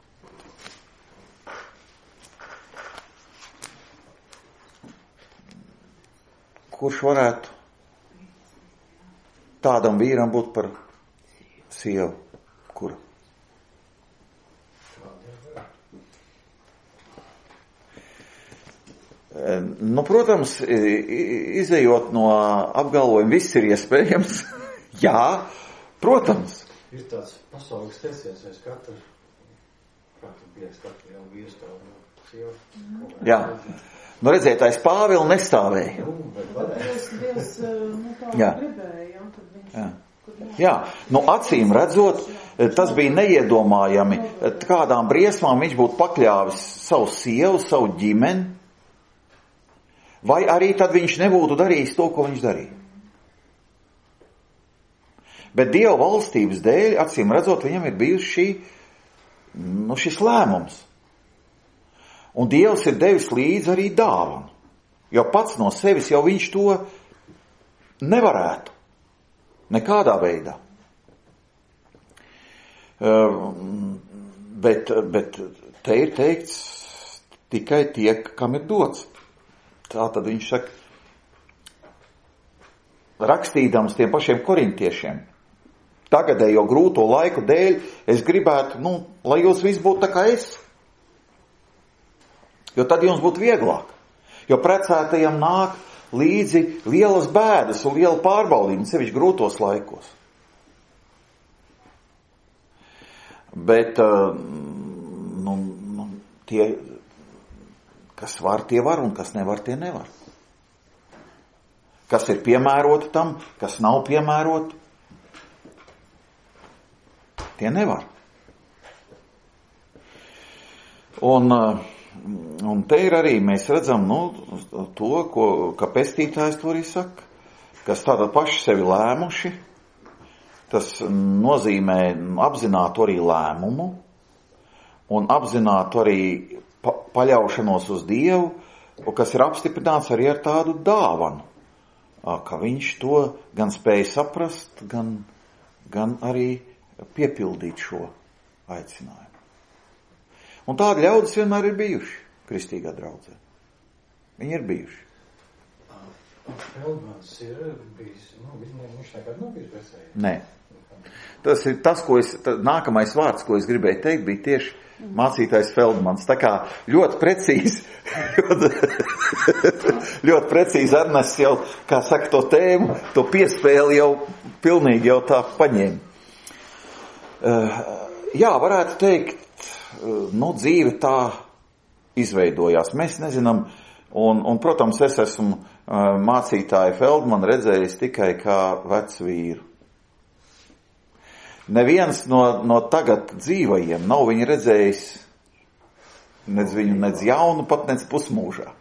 Kurš varētu tādam vīram būt par sievu? Kura? Nu, protams, izejot no apgalvojuma, viss ir iespējams. Jā, protams. Ir tāds pasaules teiciens, es katru, katru bies, katru jau vīrs tā no sievu. Jā. Nu, redzētais Pāvila nestāvēja. Jā. Jā. Jā. Nu, acīm redzot, tas bija neiedomājami, kādām briesmām viņš būtu pakļāvis savu sievu, savu ģimeni, vai arī tad viņš nebūtu darījis to, ko viņš darīja. Bet Dieva valstības dēļ, acīm redzot, viņam ir bijusi šī nu, šis lēmums. Un Dievs ir devis līdzi arī dāvanu. Jo pats no sevis jau viņš to nevarētu. Nekādā veidā. Bet, bet te ir teikts tikai tie, kam ir dots. Tā tad viņš saka, rakstīdams tiem pašiem korintiešiem, tagadējo grūto laiku dēļ, es gribētu, nu, lai jūs visi būtu tā kā es. Jo tad jums būtu vieglāk. Jo precētajam nāk līdzi lielas bēdas un liela pārbaudījuma, sevišķi grūtos laikos. Bet, nu, nu, tie, kas var, tie var, un kas nevar, tie nevar. Kas ir piemēroti tam, kas nav piemēroti, tie nevar. Un, un te ir arī, mēs redzam, nu, to, ko, ka pestītājs to arī saka, kas tāda paši sevi lēmuši, tas nozīmē apzinātu arī lēmumu un apzinātu arī pa, paļaušanos uz Dievu, kas ir apstiprināts arī ar tādu dāvanu, ka viņš to gan spēja saprast, gan, gan arī piepildīt šo aicinājumu. Un tādi ļaudis vienmēr ir bijuši kristīgā draudzē. Viņi ir bijuši. Feldmans ir bijis, nu, viņš nekad nav bijis precējies. Nē. Tas ir tas, ko es, tā, nākamais vārds, ko es gribēju teikt, bija tieši mācītājs Feldmans. Tā kā ļoti precīzi, ļoti, ļoti precīzi Ernests jau, kā saka, to tēmu, to piespēli jau pilnīgi jau tā paņēma. Uh, jā, varētu teikt, uh, nu, dzīve tā izveidojās. Mēs nezinām, un, un protams, es esmu uh, mācītāju Feldmanu redzējis tikai kā vecu vīru. Neviens no, no tagad dzīvajiem nav viņu redzējis, nedz viņu, nedz jaunu, pat nedz pusmūžā.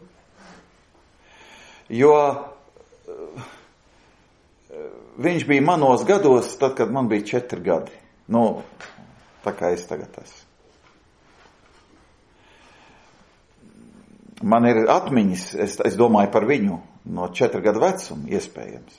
Jo uh, viņš bija manos gados, tad, kad man bija četri gadi. Nu, tā kā es tagad esmu. Man ir atmiņas, es, es domāju par viņu, no četru gadu vecuma, iespējams.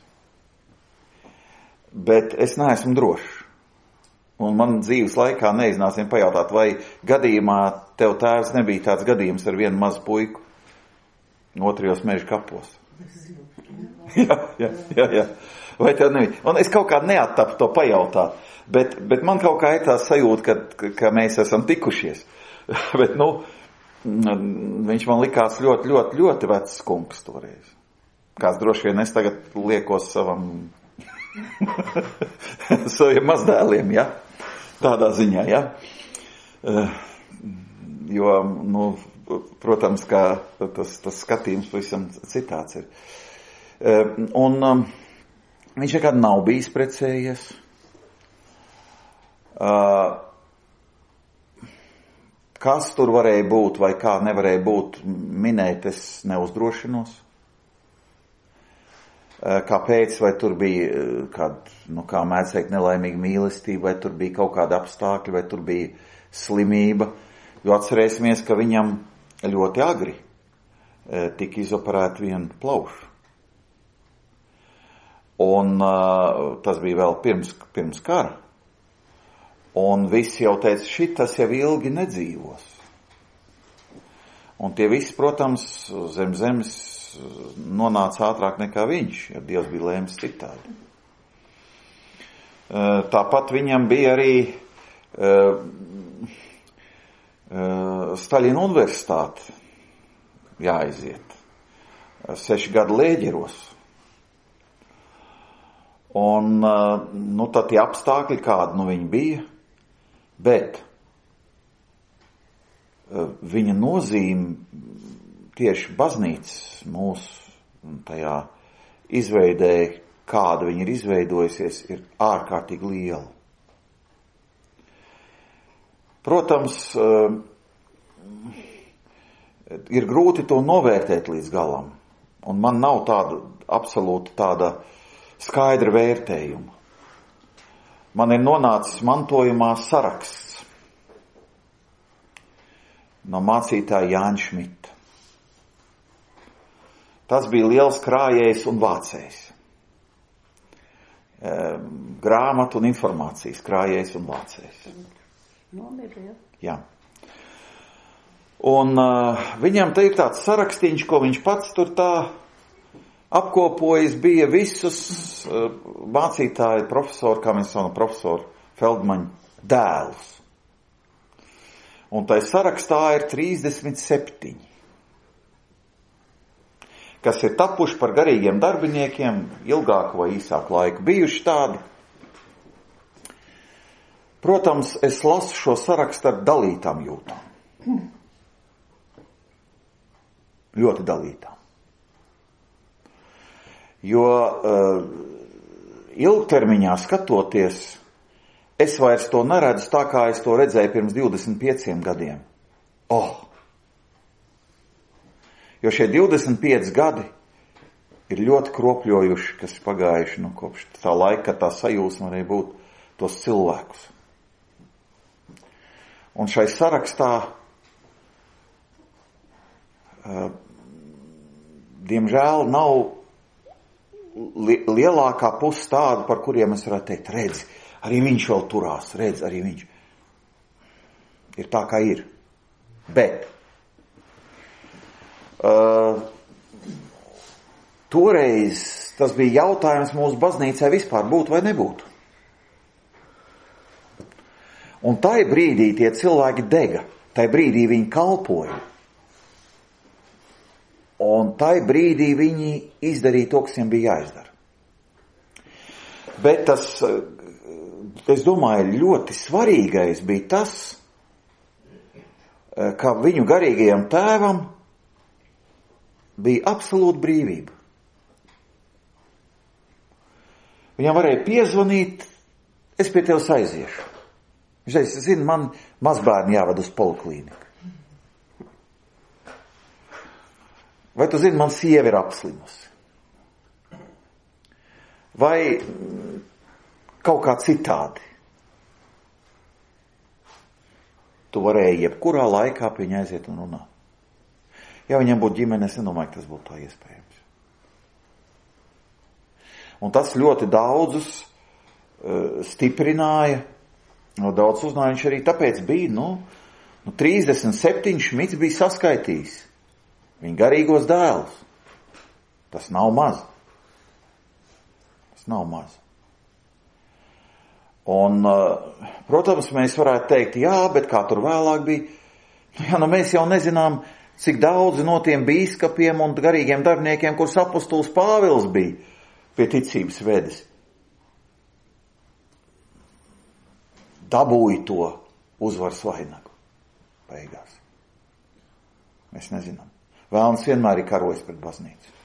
Bet es neesmu drošs. Un man dzīves laikā neiznāca viņam pajautāt, vai gadījumā tev tēvs nebija tāds gadījums ar vienu mazu puiku otrajos meža kapos. jā, jā, jā, jā. Vai tev nebija? Un es kaut kā neattapu to pajautāt. Bet, bet man kaut kā ir tā sajūta, ka, ka mēs esam tikušies. bet, nu, viņš man likās ļoti, ļoti, ļoti vecs kungs toreiz. Kāds droši vien es tagad liekos savam, saviem mazdēliem, ja? Tādā ziņā, ja? Jo, nu, protams, kā tas, tas skatījums pavisam citāds ir. Un viņš nekad nav bijis precējies. Uh, kas tur varēja būt vai kā nevarēja būt minēt, es neuzdrošinos. Uh, kāpēc, vai tur bija kāda, nu kā mēdz teikt, nelaimīga mīlestība, vai tur bija kaut kāda apstākļa, vai tur bija slimība, jo atcerēsimies, ka viņam ļoti agri uh, tika izoperēta viena plauša. Un uh, tas bija vēl pirms, pirms kara. Un visi jau teica, šitas jau ilgi nedzīvos. Un tie visi, protams, zem zemes nonāca ātrāk nekā viņš, jo Dievs bija lēmis citādi. Tāpat viņam bija arī uh, uh, Staļina universitāte jāaiziet. Seši gadu lēģeros. Un, uh, nu, tad tie apstākļi, kādi nu viņi bija, bet viņa nozīme tieši baznīcas mūsu tajā izveidē, kāda viņa ir izveidojusies, ir ārkārtīgi liela. Protams, ir grūti to novērtēt līdz galam, un man nav tāda absolūta tāda skaidra vērtējuma. Man ir nonācis mantojumā saraksts no mācītāja Jāņa Šmita. Tas bija liels krājējs un vācējs. Grāmatu un informācijas krājējs un vācējs. Nomira, jā. Un uh, viņam te ir tāds sarakstīņš, ko viņš pats tur tā apkopojis, bija visus uh, mācītāju profesoru, kā mēs saucam, profesoru Feldmaņa dēlus. Un tai sarakstā ir trīsdesmit septiņi, kas ir tapuši par garīgiem darbiniekiem, ilgāku vai īsāku laiku bijuši tādi. Protams, es lasu šo sarakstu ar dalītām jūtām. Hmm. Ļoti dalītām. Jo uh, ilgtermiņā skatoties, es vairs to neredzu tā, kā es to redzēju pirms divdesmit pieciem gadiem. Oh! Jo šie divdesmit pieci gadi ir ļoti kropļojuši, kas pagājuši nu, kopš tā laika, kad tā sajūsma varēja būt tos cilvēkus. Un šai sarakstā uh, diemžēl nav li- lielākā puse tādu, par kuriem es varētu teikt, redzi, arī viņš vēl turās, redzi, arī viņš. Ir tā, kā ir. Bet Uh, toreiz tas bija jautājums mūsu baznīcai vispār būt vai nebūt. Un tai brīdī tie cilvēki dega, tai brīdī viņi kalpoja. Un tai brīdī viņi izdarīja to, kas viņiem bija jāizdara. Bet tas, es domāju, ļoti svarīgais bija tas, ka viņu garīgajam tēvam bija absolūta brīvība. Viņam varēja piezvanīt, es pie tevis aiziešu. Viņš teica, zini, man mazbērni jāved uz poliklīniku. Vai tu zini, man sieva ir apslimusi? Vai kaut kā citādi? Tu varēji jebkurā laikā pie viņa aiziet un runāt. Ja viņam būtu ģimene, es nedomāju, ka tas būtu tā iespējams. Un tas ļoti daudzus uh, stiprināja, no daudz uznāja viņš arī tāpēc bija, nu, nu trīsdesmit septiņi Šmits bija saskaitījis viņa garīgos dēlus. Tas nav maz. Tas nav maz. Un, uh, protams, mēs varētu teikt, jā, bet kā tur vēlāk bija, nu, jā, nu mēs jau nezinām, cik daudzi no tiem bīskapiem un garīgiem darbiniekiem, kurus apostols Pāvils bija pie ticības vedis, dabūja to uzvaras vainagu beigās. Mēs nezinām. Vēlns vienmēr ir karojis pret baznīcu.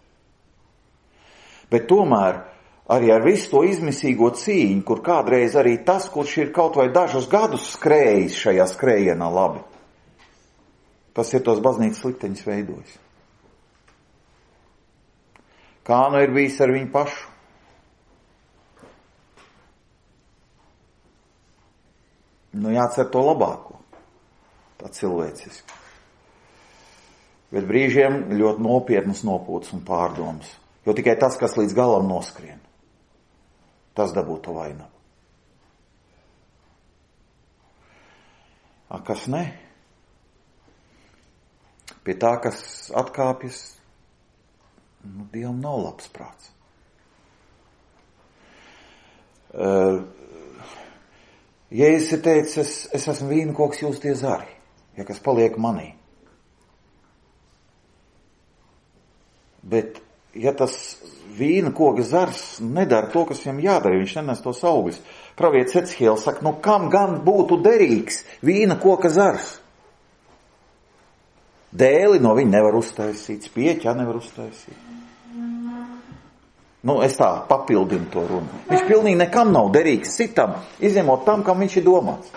Bet tomēr arī ar visu to izmisīgo cīņu, kur kādreiz arī tas, kurš ir kaut vai dažus gadus skrējis šajā skrējienā labi, tas ir tos baznīcas likteņus veidojis. Kā nu ir bijis ar viņu pašu? Nu jācer to labāko, tā cilvēciski. Bet brīžiem ļoti nopietnas nopūtas un pārdomas, jo tikai tas, kas līdz galam noskrien, tas dabū to vainagu. A, kas ne? Pie tā, kas atkāpjas, nu, Dievam nav labs prāts. Uh, Jēzus ir teicis, es, es esmu vīnkoks, jūs tie zari, ja kas paliek manī. Bet, ja tas vīna koka zars nedara to, kas viņam jādara, viņš nenes tos augļus. Pravietis Ecihēls saka, nu kam gan būtu derīgs vīna koka zars? Dēli no viņa nevar uztaisīt, spieķā nevar uztaisīt. Nu, es tā papildinu to runu. Viņš pilnīgi nekam nav derīgs citam, izņemot tam, kam viņš ir domāts.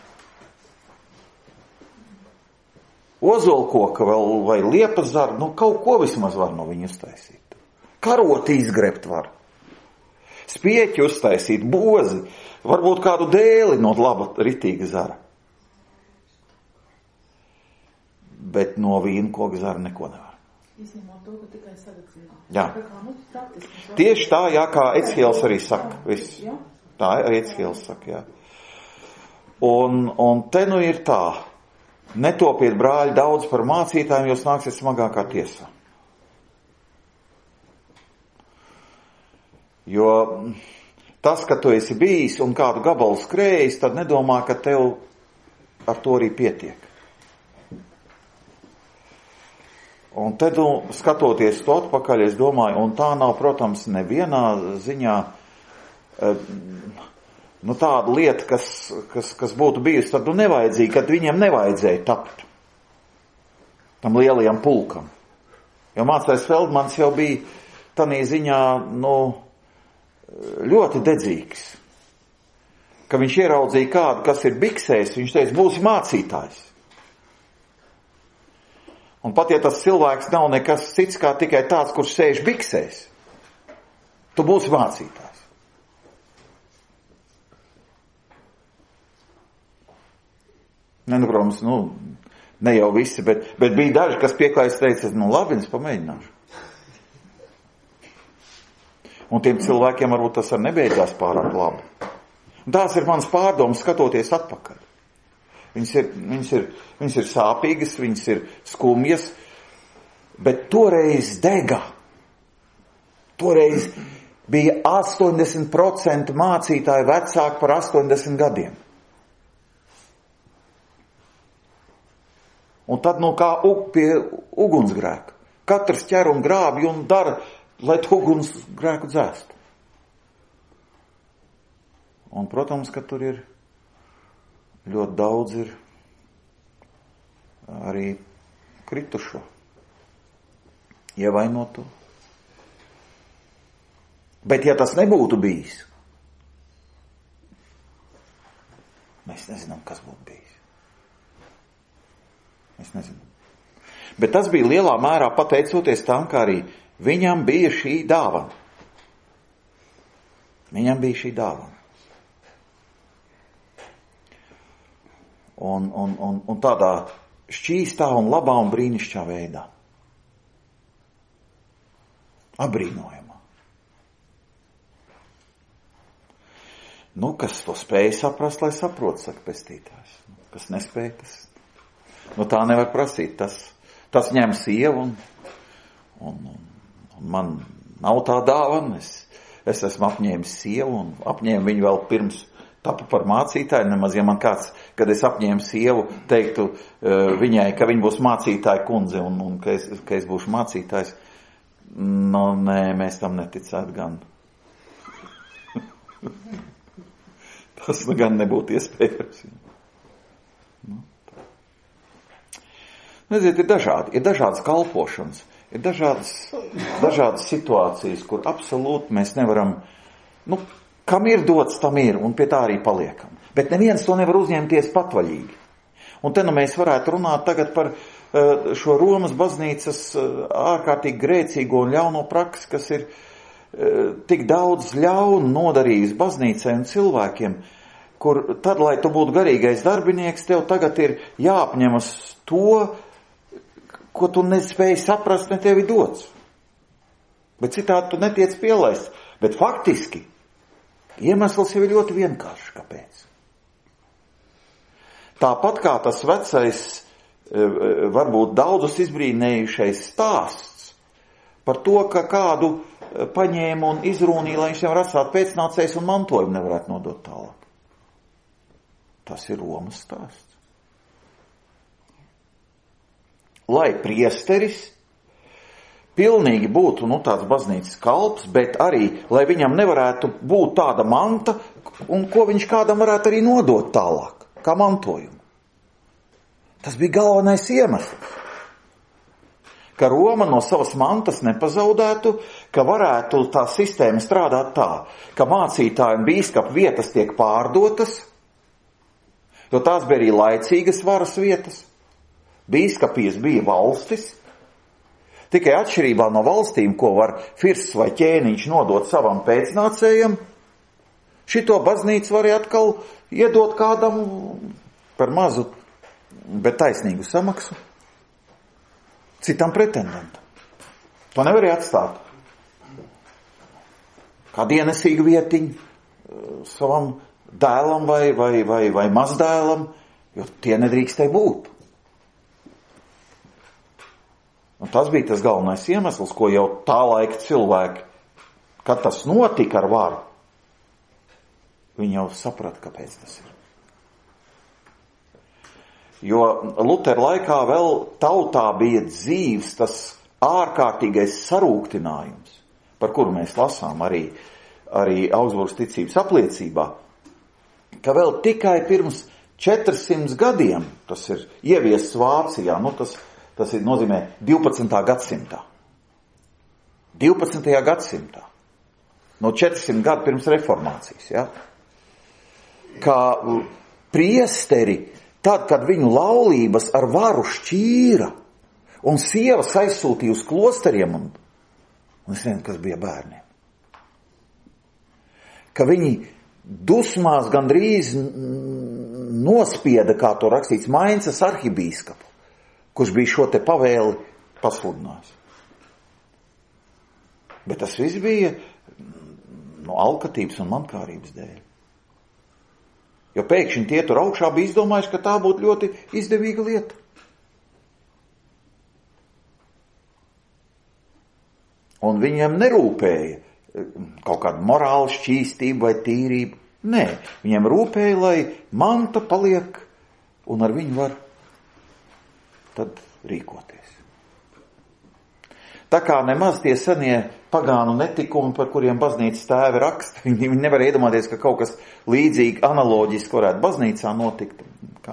Ozolkoka vēl vai liepas zaru, nu kaut ko vismaz var no viņa uztaisīt. Karoti izgrebt var. Spieķi uztaisīt, bozi, varbūt kādu dēli no laba ritīga zara. bet no vīna koka zara neko nevar. Izņemot to, ka tikai sadedzināt. Jā. Kā, nu, praktiski, Tieši tā, jā, kā Ecihēls arī saka. Viss. Jā. Tā arī Ecihēls saka, jā. Un, un te nu ir tā. Netopiet, brāļi, daudz par mācītājiem, jūs nāksiet smagākā tiesā. Jo tas, ka tu esi bijis un kādu gabalu skrējis, tad nedomā, ka tev ar to arī pietiek. Un te, nu, skatoties to atpakaļ, es domāju, un tā nav, protams, nevienā ziņā nu, tāda lieta, kas, kas, kas būtu bijusi, tad nu nevajadzīga, kad viņiem nevajadzēja tapt tam lielajam pulkam. Jo mācējs Feldmans jau bija tanī ziņā, nu, ļoti dedzīgs. Ka viņš ieraudzīja kādu, kas ir biksēs, viņš teica, būsi mācītājs. Un pat, ja tas cilvēks nav nekas cits, kā tikai tāds, kurš sēž biksēs, tu būsi mācītājs. Ne, nu, protams, nu, ne jau visi, bet, bet bija daži, kas pieklājas teica, nu, labi, es pamēģināšu. Un tiem cilvēkiem varbūt tas ar nebeidzās pārāk labi. Un tās ir mans pārdomas, skatoties atpakaļ. Viņas ir, viņas ir, viņas ir sāpīgas, viņas ir skumjas, bet toreiz dega. Toreiz bija astoņdesmit procenti mācītāji vecāki par astoņdesmit gadiem. Un tad, nu, kā pie ugunsgrēka. Katrs ķer un grābi un dara, lai tu ugunsgrēku dzēstu. Un, protams, ka tur ir ļoti daudz ir arī kritušo, ievainoto. Bet, ja tas nebūtu bijis, mēs nezinām, kas būtu bijis. Mēs nezinām. Bet tas bija lielā mērā pateicoties tam, ka arī viņam bija šī dāvana. Viņam bija šī dāvana. Un, un, un, un tādā šķīstā un labā un brīnišķā veidā. Abrīnojamā. Nu, kas to spēja saprast, lai saprot, saka pestītājs. Kas nespēja, tas, nu tā nevar prasīt. Tas, tas ņem sievu un, un, un man nav tā dāvana. Es, es esmu apņēmis sievu un apņēmu viņu vēl pirms tapu par mācītāju. Nemaz, ja man kāds, kad es apņēmu sievu, teiktu uh, viņai, ka viņa būs mācītāja kundze un, un ka, es, ka es būšu mācītājs, nu, nē, mēs tam neticētu gan. Tas gan nebūtu iespējams. Nu, Neziet, ir dažādi, ir dažādas kalpošanas, ir dažādas, dažādas situācijas, kur absolūti mēs nevaram, nu, kam ir dots, tam ir, un pie tā arī paliekam. Bet neviens to nevar uzņemties patvaļīgi. Un te nu mēs varētu runāt tagad par uh, šo Romas baznīcas uh, ārkārtīgi grēcīgo un ļauno praksi, kas ir uh, tik daudz ļaunu nodarījis baznīcai un cilvēkiem, kur tad, lai tu būtu garīgais darbinieks, tev tagad ir jāapņemas to, ko tu nespēji saprast, ne tevi dots. Bet citādi tu netiec pielaists. Bet faktiski iemesls jau ir ļoti vienkāršs. Kāpēc? Tāpat kā tas vecais, varbūt daudzus izbrīnējušais stāsts par to, ka kādu paņēma un izrūnīja, lai viņš jau rasātu pēcnācējs un mantojumu nevarētu nodot tālāk. Tas ir Romas stāsts. Lai priesteris pilnīgi būtu, nu, tāds baznīcas kalps, bet arī, lai viņam nevarētu būt tāda manta, un ko viņš kādam varētu arī nodot tālāk, kā mantojumu. Tas bija galvenais iemesls. Ka Roma no savas mantas nepazaudētu, ka varētu tā sistēma strādāt tā, ka mācītāji un bīskapu vietas tiek pārdotas, jo tās bija arī laicīgas varas vietas. Bīskapijas bija valstis, tikai atšķirībā no valstīm, ko var firsts vai ķēniņš nodot savam pēcnācējam, šito baznīcu var atkal iedot kādam par mazu, bet taisnīgu samaksu. citam pretendentam. To nevarēja atstāt. Kā dienesīgu vietiņu savam dēlam vai, vai, vai, vai mazdēlam, jo tie nedrīkstēja būt. Un tas bija tas galvenais iemesls, ko jau tā laika cilvēki, kad tas notika ar varu, viņi jau saprata, kāpēc tas ir. Jo Lutera laikā vēl tautā bija dzīves tas ārkārtīgais sarūktinājums, par kuru mēs lasām arī, arī Augsburgas ticības apliecībā, ka vēl tikai pirms četrsimt gadiem, tas ir ieviests Vācijā, nu tas, tas ir nozīmē divpadsmitā gadsimtā. divpadsmitajā gadsimtā. No četrsimt gadu pirms reformācijas, ja? Kā priesteri, tad, kad viņu laulības ar varu šķīra, un sievas aizsūtīja uz klosteriem, un, un es nezinu, kas bija bērniem. Ka viņi dusmās gandrīz nospieda, kā to rakstīts, Maincas arhibīskapu, kurš bija šo te pavēli pasludinājis. Bet tas viss bija no alkatības un mankārības dēļ. Jo pēkšņi tie tur augšā bija izdomājuši, ka tā būtu ļoti izdevīga lieta. Un viņiem nerūpēja kaut kāda morāla šķīstība vai tīrība. Nē, viņiem rūpēja, lai manta paliek un ar viņu var tad rīkoties. Tā kā nemaz tie senie pagānu netikumi, par kuriem baznīcas tēvi raksta, viņi nevar iedomāties, ka kaut kas līdzīgi analoģiski varētu baznīcā notikt. Kā?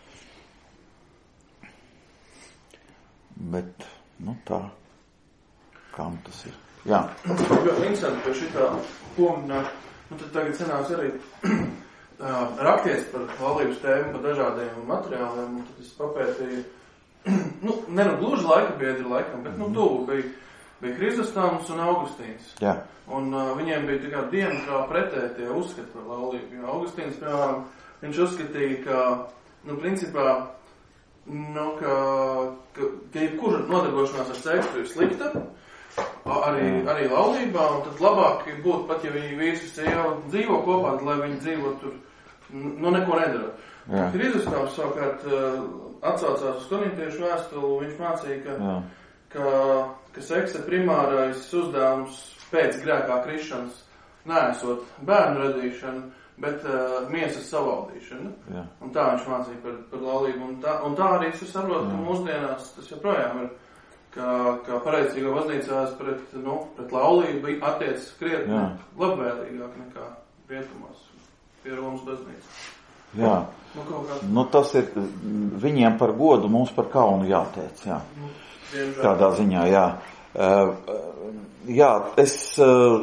Bet, nu tā, kā tas ir. Jā. Ļoti interesanti pie šitā pomna, nu tad tagad sanās arī rakties par laulības tēmu, par dažādiem materiāliem, un tad es papētīju, nu, ne nu gluži laika biedri laikam, bet, nu, tuvu bija, bija Hrizostāms un Augustīns. Jā. Un uh, viņiem bija tikai diametrāli pretēji tie uzskati par laulību. Jo Augustīns, piemēram, viņš uzskatīja, ka, nu, principā, nu, ka, ka, ka jebkura nodarbošanās ar seksu ir slikta, arī, arī laulībā, un tad labāk būtu pat, ja viņi vīrs un sieva dzīvo kopā, lai viņi dzīvo tur, nu, neko nedara. Hrizostāms savukārt atsaucās uz korintiešu vēstuli, viņš mācīja, ka, ka, ka seksa primārais uzdevums pēc grēkā krišanas neesot bērnu radīšana, bet uh, miesas savaldīšana. Jā. Un tā viņš mācīja par, par laulību. Un tā, un tā arī es saprotu, ka mūsdienās tas joprojām ir, ka, ka pareicīgo baznīcās pret, nu, pret laulību attiec krietni labvēlīgāk nekā rietumos pie Romas baznīcas. Jā. Nu, nu, tas ir viņiem par godu, mums par kaunu jāteic, jā. Nu, tādā ziņā, jā. Uh, jā, es uh,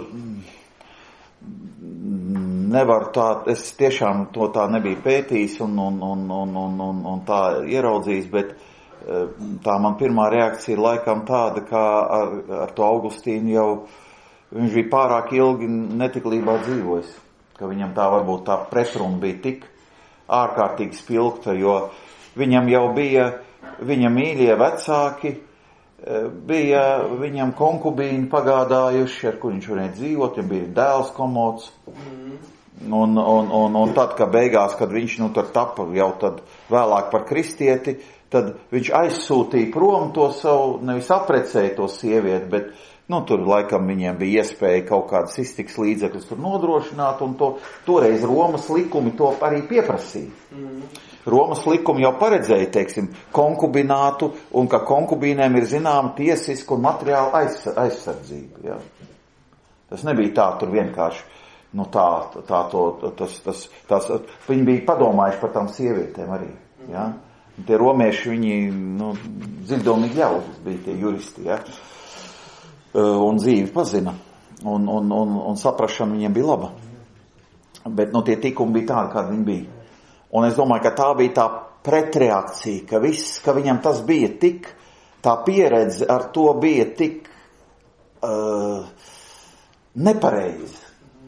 nevaru tā, es tiešām to tā nebiju pētījis un, un, un, un, un, un, un tā ieraudzījis, bet uh, tā man pirmā reakcija ir laikam tāda, kā ar, ar to Augustīnu jau viņš bija pārāk ilgi netiklībā dzīvojis, ka viņam tā varbūt tā pretruna bija tik ārkārtīgi spilgta, jo viņam jau bija, viņa mīļie vecāki, bija viņam konkubīni pagādājuši, ar kur viņš varēja dzīvot, viņam bija dēls komods, un, un, un, un tad, ka beigās, kad viņš nu tur tapa jau tad vēlāk par kristieti, tad viņš aizsūtīja prom to savu, nevis aprecēja to sievieti, bet nu, tur laikam viņiem bija iespēja kaut kādas iztiks līdzekļus tur nodrošināt, un to, toreiz Romas likumi to arī pieprasīja. Mm. Romas likumi jau paredzēja, teiksim, konkubinātu, un ka konkubīnēm ir zināma tiesiska un materiāla aizsardzība. Ja. Tas nebija tā, tur vienkārši, nu tā, tā to, tas, tas, tas, viņi bija padomājuši par tām sievietēm arī. Ja. Un tie romieši, viņi, nu, dziļdomīgi ļaudis bija tie juristi, ja. Un dzīvi pazina, un, un, un, un saprašana viņiem bija laba. Bet, nu, tie tikumi bija tādi, kādi viņi bija. Un es domāju, ka tā bija tā pretreakcija, ka viss, ka viņam tas bija tik, tā pieredze ar to bija tik uh, nepareizi.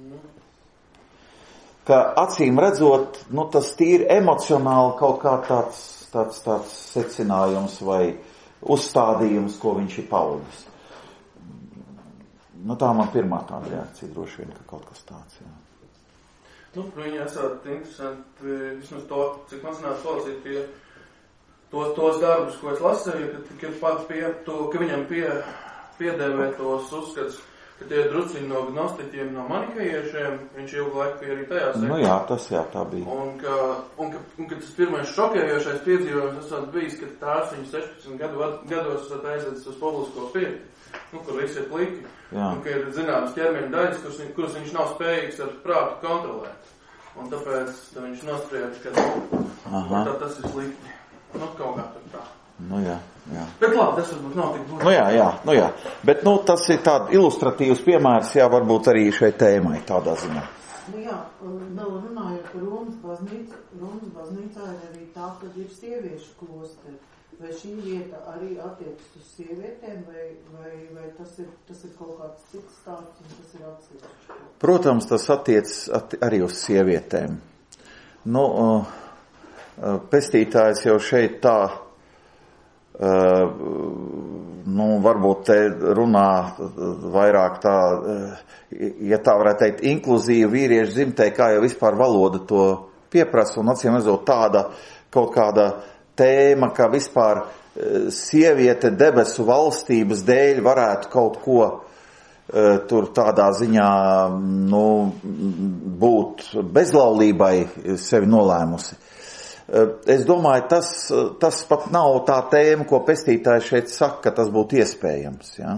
Ka acīm redzot, nu, tas tīri emocionāli kaut kā tāds, tāds, tāds secinājums vai uzstādījumus, ko viņš ir paudis. Nu, tā man pirmā tāda reakcija droši vien, ka kaut kas tāds, jā. Nu, viņi esat interesanti, vismaz to, cik man sanāca lasīt pie tos, tos darbus, ko es lasēju, ka, ka, pat pie, to, ka viņam pie, piedēvē tos uzskats, ka tie druciņi no gnostiķiem, no manikejiešiem, viņš ilgu laiku bija arī tajā sekā. Nu jā, tas jā, tā bija. Un ka, un ka, un ka tas pirmais šokējošais piedzīvojums esat bijis, ka tās viņu sešpadsmit gadu, gados esat aizvedis uz publisko pirti, nu, kur visi ir pliki. Jā. Un ka ir zināmas ķermeņa daļas, kuras, kuras viņš nav spējīgs ar prātu kontrolēt. Un tāpēc tā viņš nospried, ka tā, tas ir slikti. Nu, kaut kā tur tā. Nu jā, jā. Bet labi, tas varbūt nav tik būtiski. Nu jā, jā, nu jā. Bet, nu, tas ir tād ilustratīvs piemērs, jā, varbūt arī šai tēmai tādā ziņā. Nu jā, vēl runājot par Romas baznīcu, Romas baznīcā ir arī tā, ka ir sieviešu klosteri. Vai šī vieta arī attiecas uz sievietēm, vai, vai, vai tas, ir, tas ir kaut kāds cits stāsts, un tas ir atsevišķi? Protams, tas attiecas at, arī uz sievietēm. Nu, uh, pestītājs jau šeit tā, uh, nu, varbūt te runā vairāk tā, uh, ja tā varētu teikt, inkluzīva vīriešu dzimtē, kā jau vispār valoda to pieprasa, un acīm redzot tāda kaut kāda tēma, ka vispār sieviete debesu valstības dēļ varētu kaut ko uh, tur tādā ziņā, nu, būt bezlaulībai sevi nolēmusi. Uh, es domāju, tas, tas pat nav tā tēma, ko pestītājs šeit saka, ka tas būtu iespējams, ja?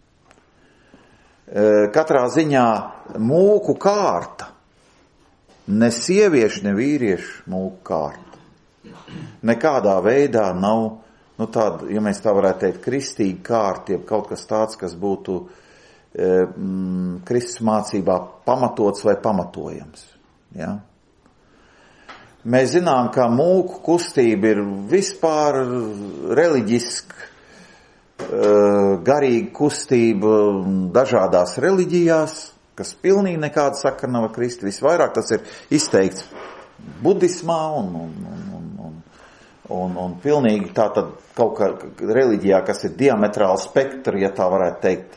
Uh, katrā ziņā mūku kārta, ne sieviešu, ne vīriešu mūku kārta. Nekādā veidā nav, nu tāda, ja mēs tā varētu teikt, kristīga kārta, jeb kaut kas tāds, kas būtu e, mm, Kristus mācībā pamatots vai pamatojams. Ja? Mēs zinām, ka mūku kustība ir vispār reliģiska, e, garīga kustība dažādās reliģijās, kas pilnīgi nekāda sakara nav ar Kristu. Visvairāk tas ir izteikts budismā un, un, un, un, un, un, un pilnīgi tā tad kaut kā reliģijā, kas ir diametrāli spektri, ja tā varētu teikt,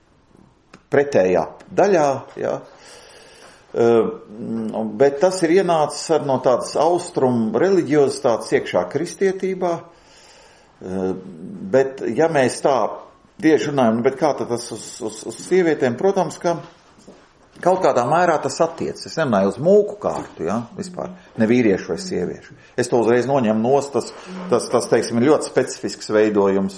pretējā daļā, ja. Uh, bet tas ir ienācis ar no tādas austrumu reliģiozitātes iekšā kristietībā, uh, bet ja mēs tā tieši runājam, bet kā tad tas uz, uz, uz sievietēm, protams, ka kaut kādā mērā tas attiecas. Es nemāju uz mūku kārtu, ja, vispār, ne vīriešu vai sieviešu. Es to uzreiz noņemu nost, tas, tas, tas, teiksim, ir ļoti specifisks veidojums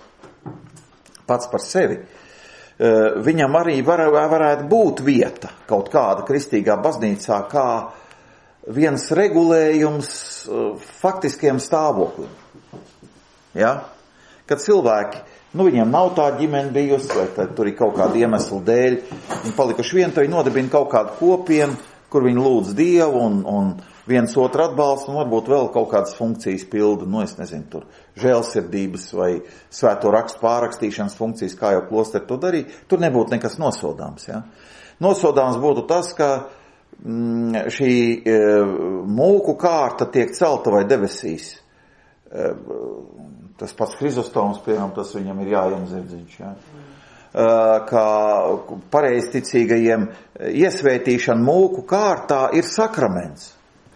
pats par sevi. Viņam arī var, varētu būt vieta kaut kāda kristīgā baznīcā, kā viens regulējums faktiskiem stāvoklim. Ja? Kad cilvēki, nu viņiem nav tā ģimene bijusi, vai tad tur ir kaut kāda iemesla dēļ, viņi palikuši vien, tad viņi nodibina kaut kādu kopienu, kur viņi lūdz Dievu un, un viens otru atbalstu, un varbūt vēl kaut kādas funkcijas pilda, nu es nezinu, tur žēlsirdības vai svēto rakstu pārrakstīšanas funkcijas, kā jau klosteri to darīja, tur nebūtu nekas nosodāms. Ja? Nosodāms būtu tas, ka mm, šī e, mūku kārta tiek celta vai debesīs. E, tas pats Hrizostoms, piemēram, tas viņam ir jājam zirdziņš. Ja? E, kā pareizticīgajiem iesvētīšana mūku kārtā ir sakraments.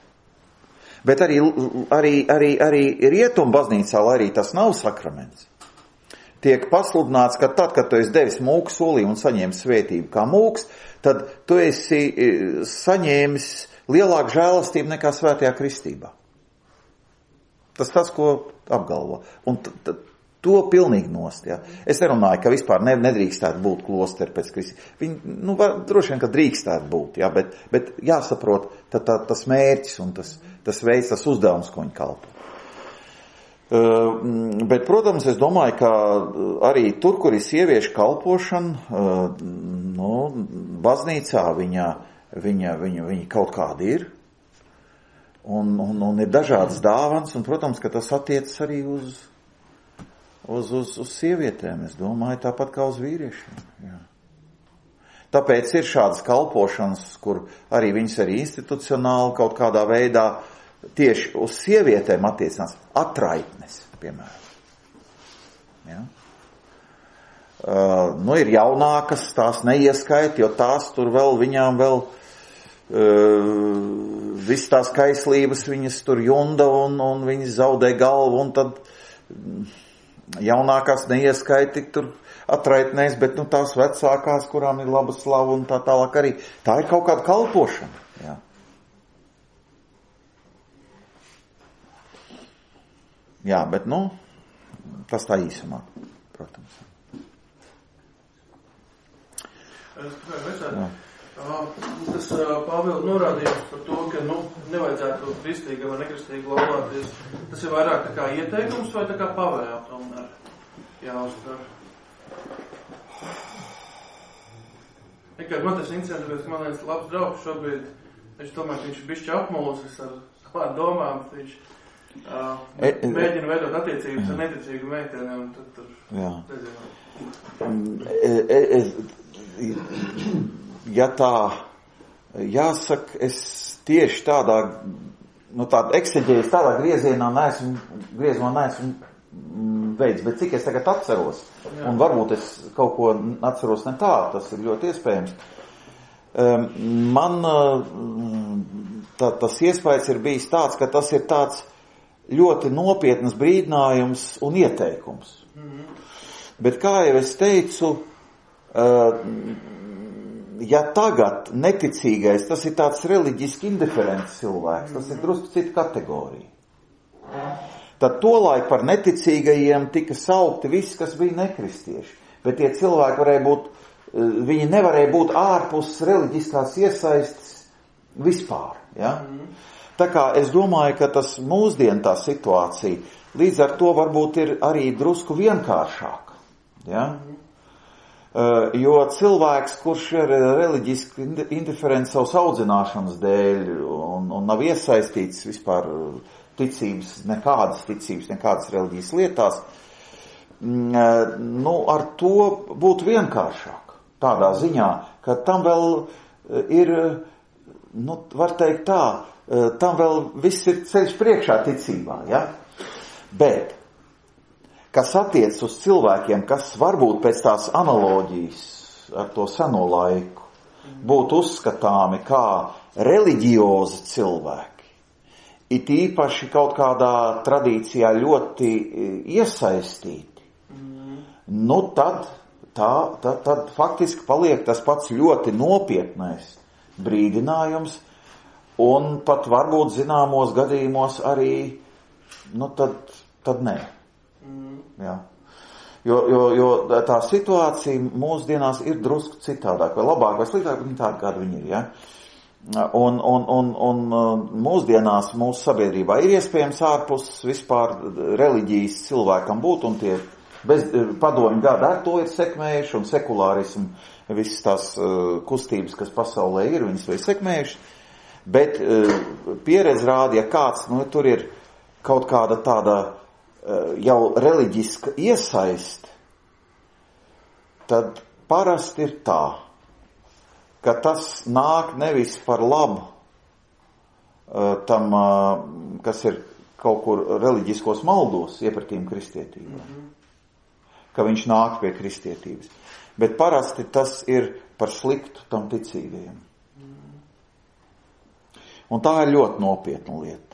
Bet arī, arī, arī, arī rietumu baznīcā, lai arī tas nav sakraments, tiek pasludināts, ka tad, kad tu esi devis mūku solījumu un saņēmis svētību kā mūks, tad tu esi saņēmis lielāku žēlastību nekā svētajā kristībā. Tas tas, ko apgalvo. Un t- t- to pilnīgi nost. Ja. Es nerunāju, ka vispār ne, nedrīkstētu būt klosteri pēc kristības. Viņi, nu, var, droši vien, ka drīkstētu būt, ja, bet, bet jāsaprot tā, tā, tas mērķis un tas, tas veids, tas uzdevums, ko viņi kalpo. Uh, bet, protams, es domāju, ka arī tur, kur ir sieviešu kalpošana, uh, nu, baznīcā viņa, viņa, viņa, viņa kaut kāda ir. Un, un, un ir dažādas dāvanas, un, protams, ka tas attiecas arī uz Uz, uz, uz sievietēm, es domāju, tāpat kā uz vīriešiem. Jā. Tāpēc ir šādas kalpošanas, kur arī viņas arī institucionāli kaut kādā veidā tieši uz sievietēm attiecinās atraitnes, piemēram. Ja? Uh, nu, ir jaunākas, tās neieskait, jo tās tur vēl viņām vēl uh, viss tās kaislības viņas tur junda un, un viņas zaudē galvu, un tad jaunākās neieskaiti tur atraitnēs, bet nu tās vecākās, kurām ir laba slava un tā tālāk arī. Tā ir kaut kāda kalpošana. Ja? Jā, bet, nu, tas tā īsumā, protams. Es tikai vecāju. Tas Pāvils norādījums par to, ka, nu, nevajadzētu kristīgam vai nekristīgu laulāties. Tas ir vairāk tā kā ieteikums vai tā kā pavēle tomēr jāuztver? Tikai man tas incidents, ka man viens labs draugs šobrīd, viņš tomēr, viņš ir bišķi apmūlis ar savām domām, viņš Uh, e, e, mēģina veidot attiecības ar neticīgu meiteni un tad tur nezinu. E, e, ja tā jāsaka, es tieši tādā, nu tāda ekseģējas tādā griezienā neesmu, griezumā neesmu veids, bet cik es tagad atceros, jā. Un varbūt es kaut ko atceros ne tā, tas ir ļoti iespējams. Man tā, tas iespējas ir bijis tāds, ka tas ir tāds ļoti nopietnas brīdinājums un ieteikums. Mm-hmm. Bet kā jau es teicu, ja tagad neticīgais, tas ir tāds reliģiski indiferents cilvēks, tas ir drusku cita kategorija. Tad tolaik par neticīgajiem tika saukti visi, kas bija nekristieši. Bet tie cilvēki varēja būt, viņi nevarēja būt ārpus reliģiskās iesaistes vispār. Ja? Mm-hmm. Tā kā es domāju, ka tas mūsdien tā situācija līdz ar to varbūt ir arī drusku vienkāršāka. Ja? Uh, jo cilvēks, kurš ir reliģiski indiferents savas audzināšanas dēļ un, un nav iesaistīts vispār ticības, nekādas ticības, nekādas reliģijas lietās, uh, nu, ar to būtu vienkāršāk. Tādā ziņā, ka tam vēl ir, nu, var teikt tā, tam vēl viss ir ceļš priekšā ticībā, ja? Bet, kas attiec uz cilvēkiem, kas varbūt pēc tās analoģijas ar to seno laiku būtu uzskatāmi kā reliģiozi cilvēki, it īpaši kaut kādā tradīcijā ļoti iesaistīti, mm. nu tad, tā, tad, tad faktiski paliek tas pats ļoti nopietnais brīdinājums. Un pat varbūt zināmos gadījumos arī, nu tad, tad nē. Mm. Jā. Jo, jo, jo tā situācija mūsdienās ir drusku citādāk, vai labāk, vai sliktāk, bet tāda, kāda viņi ir. Ja? Un, un, un, un mūsdienās mūsu sabiedrībā ir iespējams ārpus vispār reliģijas cilvēkam būt, un tie bez padomju gada ar to ir sekmējuši, un sekulārismu, visas tās uh, kustības, kas pasaulē ir, viņas vai sekmējuši. Bet uh, pieredze rāda, ja kāds, nu, tur ir kaut kāda tāda uh, jau reliģiska iesaiste, tad parasti ir tā, ka tas nāk nevis par labu uh, tam, uh, kas ir kaut kur reliģiskos maldos iepratīm kristietībā, mm-hmm. ka viņš nāk pie kristietības, bet parasti tas ir par sliktu tam ticīgajiem. Un tā ir ļoti nopietna lieta.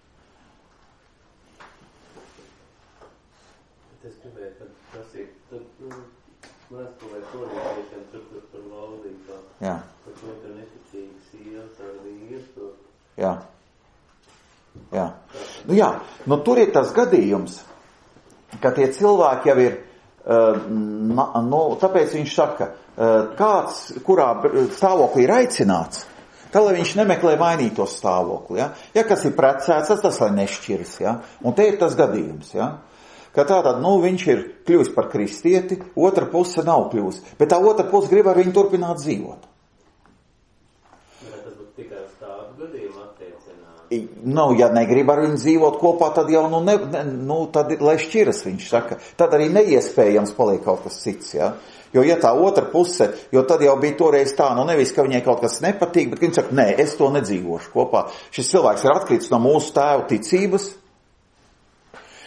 Es gribēju, ka tas ir, tad, nu, vēstulē korītiešiem tur, tur, tur laulībā. Jā. Par to, ka neticīgas sievas ar vīru tur. Jā. Jā. Nu jā, nu tur ir tas gadījums, ka tie cilvēki jau ir, uh, na, nu, tāpēc viņš saka, uh, kāds, kurā stāvoklī ir aicināts, tā, lai viņš nemeklē mainītos stāvokli. Ja, ja kas ir precēts, tas tas, lai nešķiras. Ja? Un te ir tas gadījums. Ja? Ka tātad, nu, viņš ir kļuvis par kristieti, otra puse nav kļuvis. Bet tā otra puse grib ar viņu turpināt dzīvot. Bet tas būtu tikai uz tādu gadījumu attiecināt. Nu, ja negrib ar viņu dzīvot kopā, tad jau, nu, ne, ne, nu tad, lai šķiras, viņš saka. Tad arī neiespējams paliek kaut kas cits. Ja? Jo, ja tā otra puse, jo tad jau bija toreiz tā, nu nevis, ka viņai kaut kas nepatīk, bet viņi saka, nē, es to nedzīvošu kopā. Šis cilvēks ir atkrits no mūsu tēvu ticības,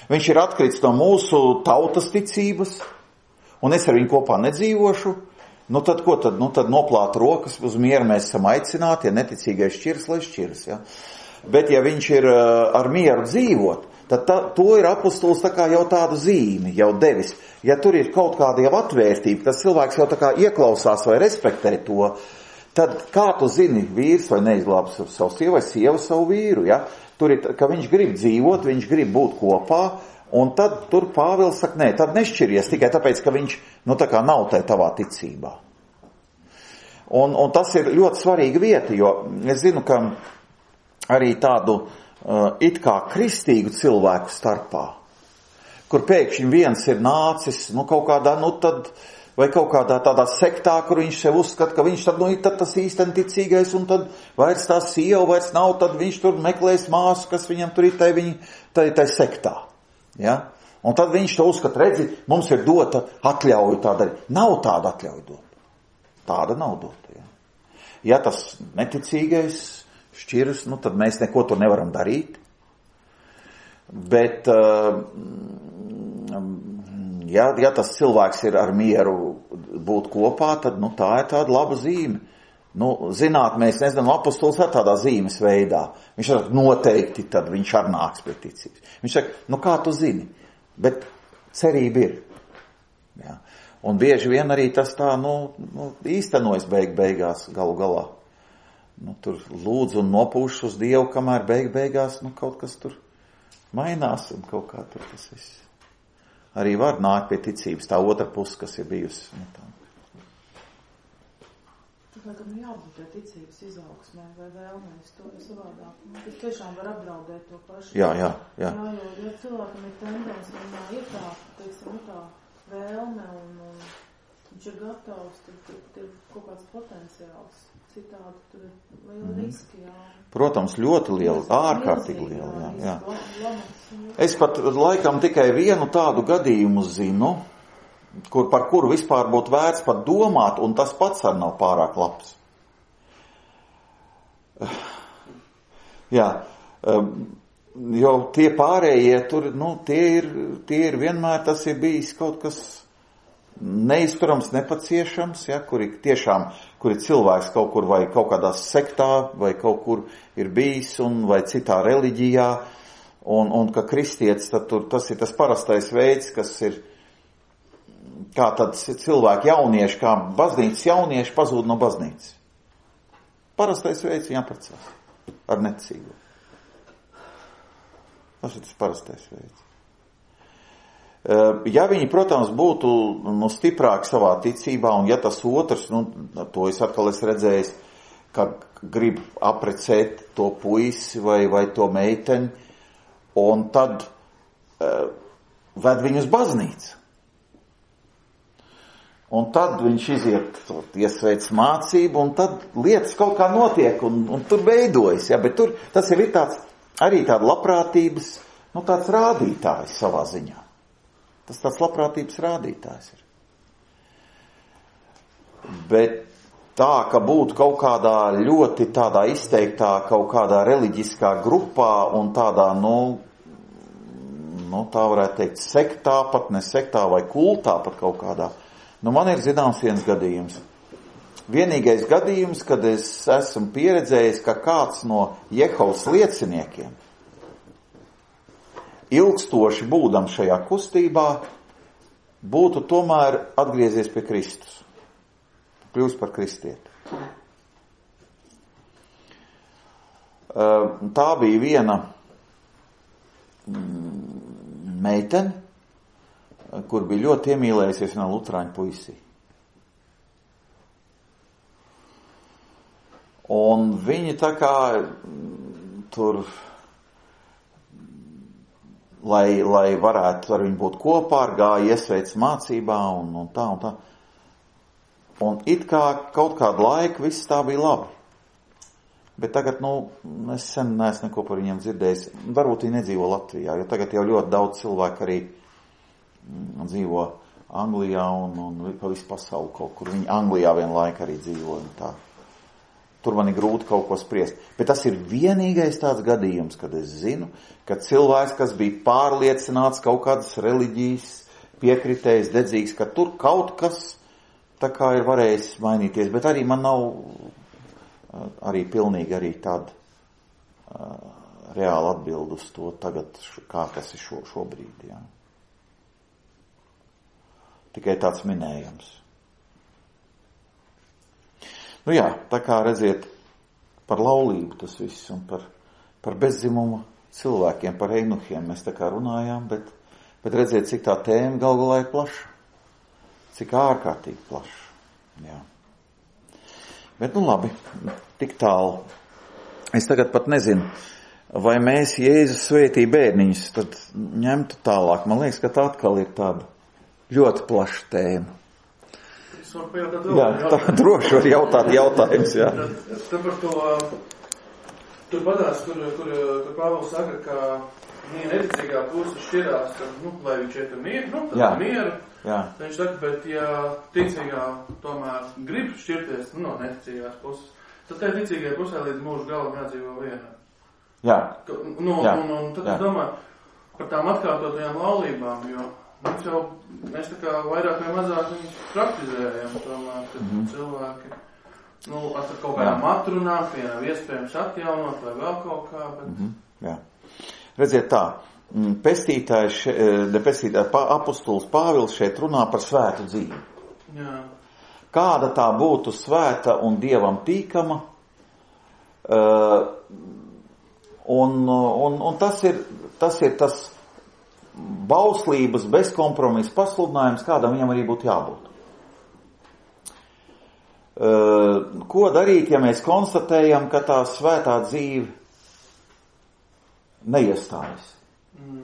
viņš ir atkrits no mūsu tautas ticības, un es ar viņu kopā nedzīvošu, nu tad ko tad? Nu tad noplāt rokas, uz mieru mēs esam aicināti, ja neticīgais šķirs, lai šķirs, ja. Bet ja viņš ir ar mieru dzīvot, tad tā, to ir apustulis tā kā jau tādu zīmi, jau devis. Ja tur ir kaut kāda jau atvērtība, tas cilvēks jau tā kā ieklausās vai respektē to, tad kā tu zini, vīrs vai neizglābs savu sievu vai sieva savu vīru, ja? Tur ir, ka viņš grib dzīvot, viņš grib būt kopā, un tad tur Pāvils saka, nē, tad nešķiries tikai tāpēc, ka viņš, nu tā kā nav tai tavā ticībā. Un, un tas ir ļoti svarīga vieta, jo es zinu, ka arī tādu uh, it kā kristīgu cilvēku starpā, kur pēkšņi viens ir nācis, nu kaut kādā, nu tad, vai kaut kādā tādā sektā, kur viņš sev uzskata, ka viņš tad, nu, ir tad tas īsten ticīgais, un tad vairs tā sieva vairs nav, tad viņš tur meklēs māsu, kas viņam tur ir tai, viņa, tai, tai sektā. Ja? Un tad viņš to uzskata, redzi, mums ir dota atļauju tā darīt. Nav tāda atļauja dota. Tāda nav dota. Ja, ja tas neticīgais šķiras, nu tad mēs neko tur nevaram darīt. Bet... Uh, Ja, ja tas cilvēks ir ar mieru būt kopā, tad, nu, tā ir tāda laba zīme. Nu, zināt, mēs nezinām, apostols ar tādā zīmes veidā. Viņš saka, noteikti, tad viņš ar nāks pie ticības. Viņš saka, nu, kā tu zini? Bet cerība ir. Ja. Un bieži vien arī tas tā, nu, nu īstenojas beig beigās galu galā. Nu, tur lūdzu un nopūš uz Dievu, kamēr beig beigās, nu, kaut kas tur mainās un kaut kā tur tas viss. Arī var nākt pie ticības tā otra puse, kas ir bijusi. Nu, tā. Tāpēc, ka nu jābūt pie ticības izaugsmē vai vēlmēs to savādāk. Tas tiešām var apdraudēt to pašu. Jā, jā, jā. Jā, jo, ja cilvēkam ir tendence, viņā ir tā, teiksim, tā vēlme un, un viņš ir gatavs, tad, tad ir kaut kāds potenciāls. Citādi tur ir liela mm. riski, jā. Protams, ļoti liela, ārkārtīgi liela, jā, jā. Es pat laikam tikai vienu tādu gadījumu zinu, kur, par kuru vispār būtu vērts pat domāt, un tas pats arī nav pārāk labs. Jā, jo tie pārējie tur, nu, tie ir, tie ir vienmēr, tas ir bijis kaut kas neizturams, nepaciešams, ja, kuri tiešām, kuri cilvēks kaut kur vai kaut kādā sektā, vai kaut kur ir bijis, un vai citā reliģijā, un, un ka kristietis, tad tur tas ir tas parastais veids, kas ir, kā tad cilvēki jaunieši, kā baznīcas jaunieši pazūd no baznīcas. Parastais veids viņam precās ar necīgu. Tas ir tas parastais veids. Ja viņi, protams, būtu nu, stiprāki savā ticībā, un ja tas otrs, nu, to es atkal esmu redzējis, ka grib aprecēt to puisi vai, vai to meiteni, un tad uh, ved viņu uz baznīcu. Un tad viņš iziet, iesveic mācību, un tad lietas kaut kā notiek, un, un tur veidojas, ja, bet tur tas ir tāds, arī tāda labprātības, nu, tāds rādītājs savā ziņā. Tas tāds labprātības rādītājs ir. Bet tā, ka būtu kaut kādā ļoti tādā izteiktā, kaut kādā reliģiskā grupā un tādā, nu, nu tā varētu teikt, sektā, pat ne sektā vai kultā pat kaut kādā. Nu, man ir zināms viens gadījums. Vienīgais gadījums, kad es esmu pieredzējis, ka kāds no Jehovas lieciniekiem ilgstoši būdam šajā kustībā, būtu tomēr atgriezies pie Kristus. Kļūst par kristieti. Tā bija viena meitene, kur bija ļoti iemīlējusies no luterāņu puisī. Un viņi tā kā tur... Lai, lai varētu ar viņu būt kopā, gāja iesveic mācībā un, un tā un tā. Un it kā kaut kādu laiku viss tā bija labi. Bet tagad, nu, es sen neesmu neko par viņiem dzirdējis. Varbūt viņi nedzīvo Latvijā, jo tagad jau ļoti daudz cilvēku arī dzīvo Anglijā un, un pa visu pasauli kaut kur. Viņi Anglijā vienu laiku arī dzīvo un tā. tur man ir grūti kaut ko spriest. Bet tas ir vienīgais tāds gadījums, kad es zinu, ka cilvēks, kas bija pārliecināts kaut kādas reliģijas, piekritējis, dedzīgs, ka tur kaut kas tā kā ir varējis mainīties, bet arī man nav arī pilnīgi arī tāda uh, reāla atbildu uz to tagad, kā tas ir šo, šobrīd, jā. Tikai tāds minējums. Nu jā, tā kā redziet, par laulību tas viss un par, par bezdzimumu cilvēkiem, par einuhiem mēs tā kā runājām, bet, bet redziet, cik tā tēma gal galā ir plaša. Cik ārkārtīgi plaša. Jā. Bet nu labi, tik tālu. Es tagad pat nezinu, vai mēs Jēzus svētī bērniņus tad ņemtu tālāk. Man liekas, ka tā atkal ir tāda ļoti plaša tēma. Jā, tā droši var jautāt jautājums, jā. Tā par to, tur padās, kur, kur, kur Pāvils saka, ka viņa neticīgā puse šķirās, ka, nu, lai viņš iet ar mieru, nu, tad mieru. Jā. Viņš saka, bet ja ticīgā tomēr grib šķirties, nu, no neticīgās puses, tad tai ticīgajai pusē līdz mūžu galam jādzīvo viena. Jā. Ka, nu, jā. Un, un tad jā. Es domāju par tām atkārtotajām laulībām, jo mums jau, mēs tā kā vairāk vai mazāk viņus praktizējam, tomēr, kad mm-hmm. cilvēki, nu, ar kaut kādām atrunām, tie nav iespējams atjaunot vai vēl kaut kā, bet... Mm-hmm. Jā. Redziet tā, pestītājs, ne pestītājs, apostols Pāvils šeit runā par svētu dzīvi. Jā. Kāda tā būtu svēta un Dievam tīkama, uh, un, un, un tas ir, tas ir tas bauslības, bezkompromisa pasludinājums, kādam viņam arī būtu jābūt. Uh, ko darīt, ja mēs konstatējam, ka tā svētā dzīve neiestājas? Mm.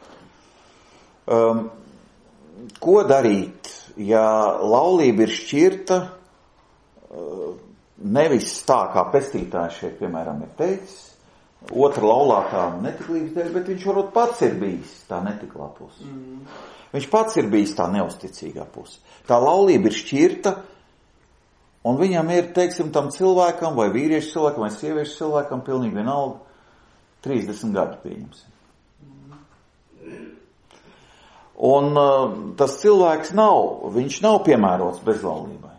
Um, ko darīt, ja laulība ir šķirta, uh, nevis tā, kā pestītājs šeit, piemēram, ir teicis, otra laulātā netiklības dēļ, bet viņš varbūt pats ir bijis tā netiklā puse. Mm. Viņš pats ir bijis tā neusticīgā puse. Tā laulība ir šķirta, un viņam ir, teiksim, tam cilvēkam, vai vīriešu cilvēkam, vai sieviešu cilvēkam, pilnīgi vienalga, trīsdesmit gadu pieņemsim. Mm. Un uh, tas cilvēks nav, viņš nav piemērots bezlaulībai.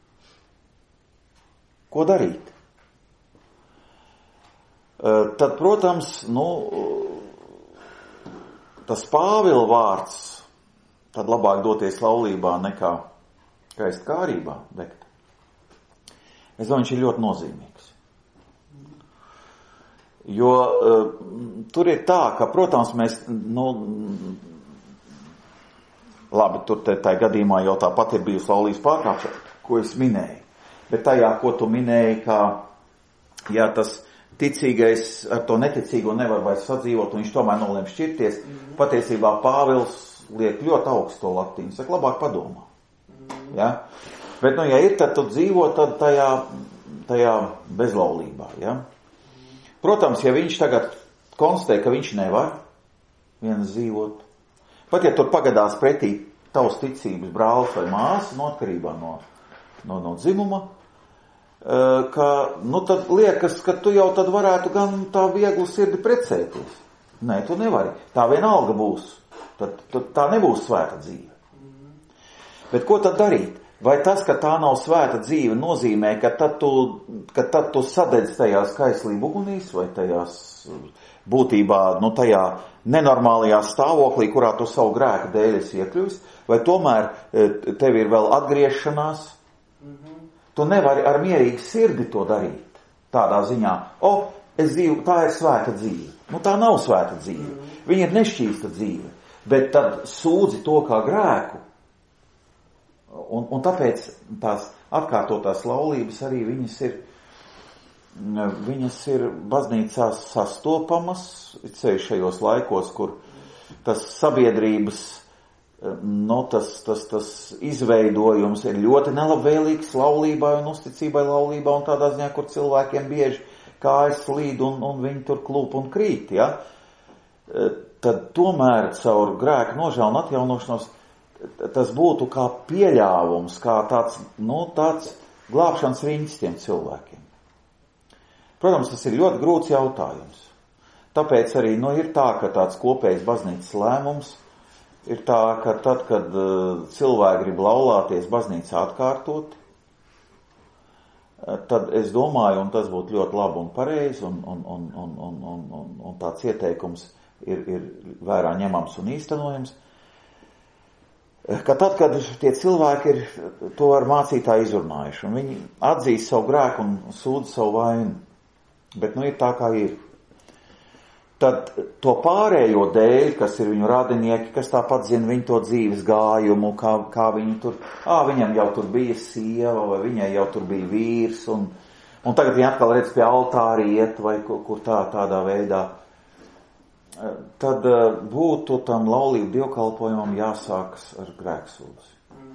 Ko darīt? Tad, protams, nu, tas Pāvila vārds, tad labāk doties laulībā nekā skaist kārībā degt. Es domāju, viņš ir ļoti nozīmīgs. Jo uh, tur ir tā, ka, protams, mēs, nu, labi, tur te, tā gadījumā jau tāpat ir bijusi laulības pārkāpšana, ko es minēju. Bet tajā, ko tu minēji, kā, jā, tas ticīgais ar to neticīgo nevar vairs sadzīvot, un viņš tomēr nolēma šķirties. Mm-hmm. Patiesībā Pāvils liek ļoti augstu to latiņu. Saka, labāk padomā. Mm-hmm. Ja? Bet, nu, ja ir, tad tu dzīvo tad tajā, tajā bezlaulībā. Ja? Protams, ja viņš tagad konstatē, ka viņš nevar viens dzīvot, pat ja tur pagadās pretī tavs ticības brālis vai māsa, no atkarībā no, no, no dzimuma, ka, nu, tad liekas, ka tu jau tad varētu gan tā viegli sirdi precēties. Nē, tu nevari. Tā vienalga būs. Tad, tad tā nebūs svēta dzīve. Mm. Bet ko tad darīt? Vai tas, ka tā nav svēta dzīve, nozīmē, ka tad tu, ka tad tu sadedz tajā skaislību ugunīs vai tajās būtībā, nu, tajā nenormālajā stāvoklī, kurā tu savu grēku dēļ esi iekļuvis, vai tomēr tev ir vēl atgriešanās? Mm-hmm. Tu nevari ar mierīgu sirdi to darīt. Tādā ziņā, o, es dzīvu, tā ir svēta dzīve. Nu, tā nav svēta dzīve. Mm. Viņa ir nešķīsta dzīve. Bet tad sūdzi to kā grēku. Un, un tāpēc tās atkārtotās laulības arī viņas ir, viņas ir baznīcās sastopamas, ceļš šajos laikos, kur tas sabiedrības no, tas, tas, tas izveidojums ir ļoti nelabvēlīgs laulībai un uzticībai laulībā un tādā ziņā, kur cilvēkiem bieži kājas slīd un, un viņi tur klūp un krīt, ja? Tad tomēr caur grēku nožēlu un atjaunošanos tas būtu kā pieļāvums, kā tāds, nu, tāds glābšanas riņķis tiem cilvēkiem. Protams, tas ir ļoti grūts jautājums. Tāpēc arī, nu, ir tā, ka tāds kopējs baznīcas lēmums ir tā, ka tad, kad uh, cilvēki grib laulāties baznīcā atkārtot, uh, tad es domāju, un tas būtu ļoti labi un pareizi, un, un, un, un, un, un, un, un tāds ieteikums ir, ir vērā ņemams un īstenojams, ka tad, kad tie cilvēki ir to ar mācītāju izrunājuši, un viņi atzīst savu grēku un sūdz savu vainu, bet nu ir tā, kā ir. Tad to pārējo dēļ, kas ir viņu radinieki, kas tāpat zina viņu to dzīves gājumu, kā, kā viņi tur, ā, viņam jau tur bija sieva, vai viņai jau tur bija vīrs, un, un tagad viņi atkal redz pie altāri iet, vai kur, kur tā, tādā veidā, tad būtu tam laulību dievkalpojumam jāsākas ar grēksūdzi.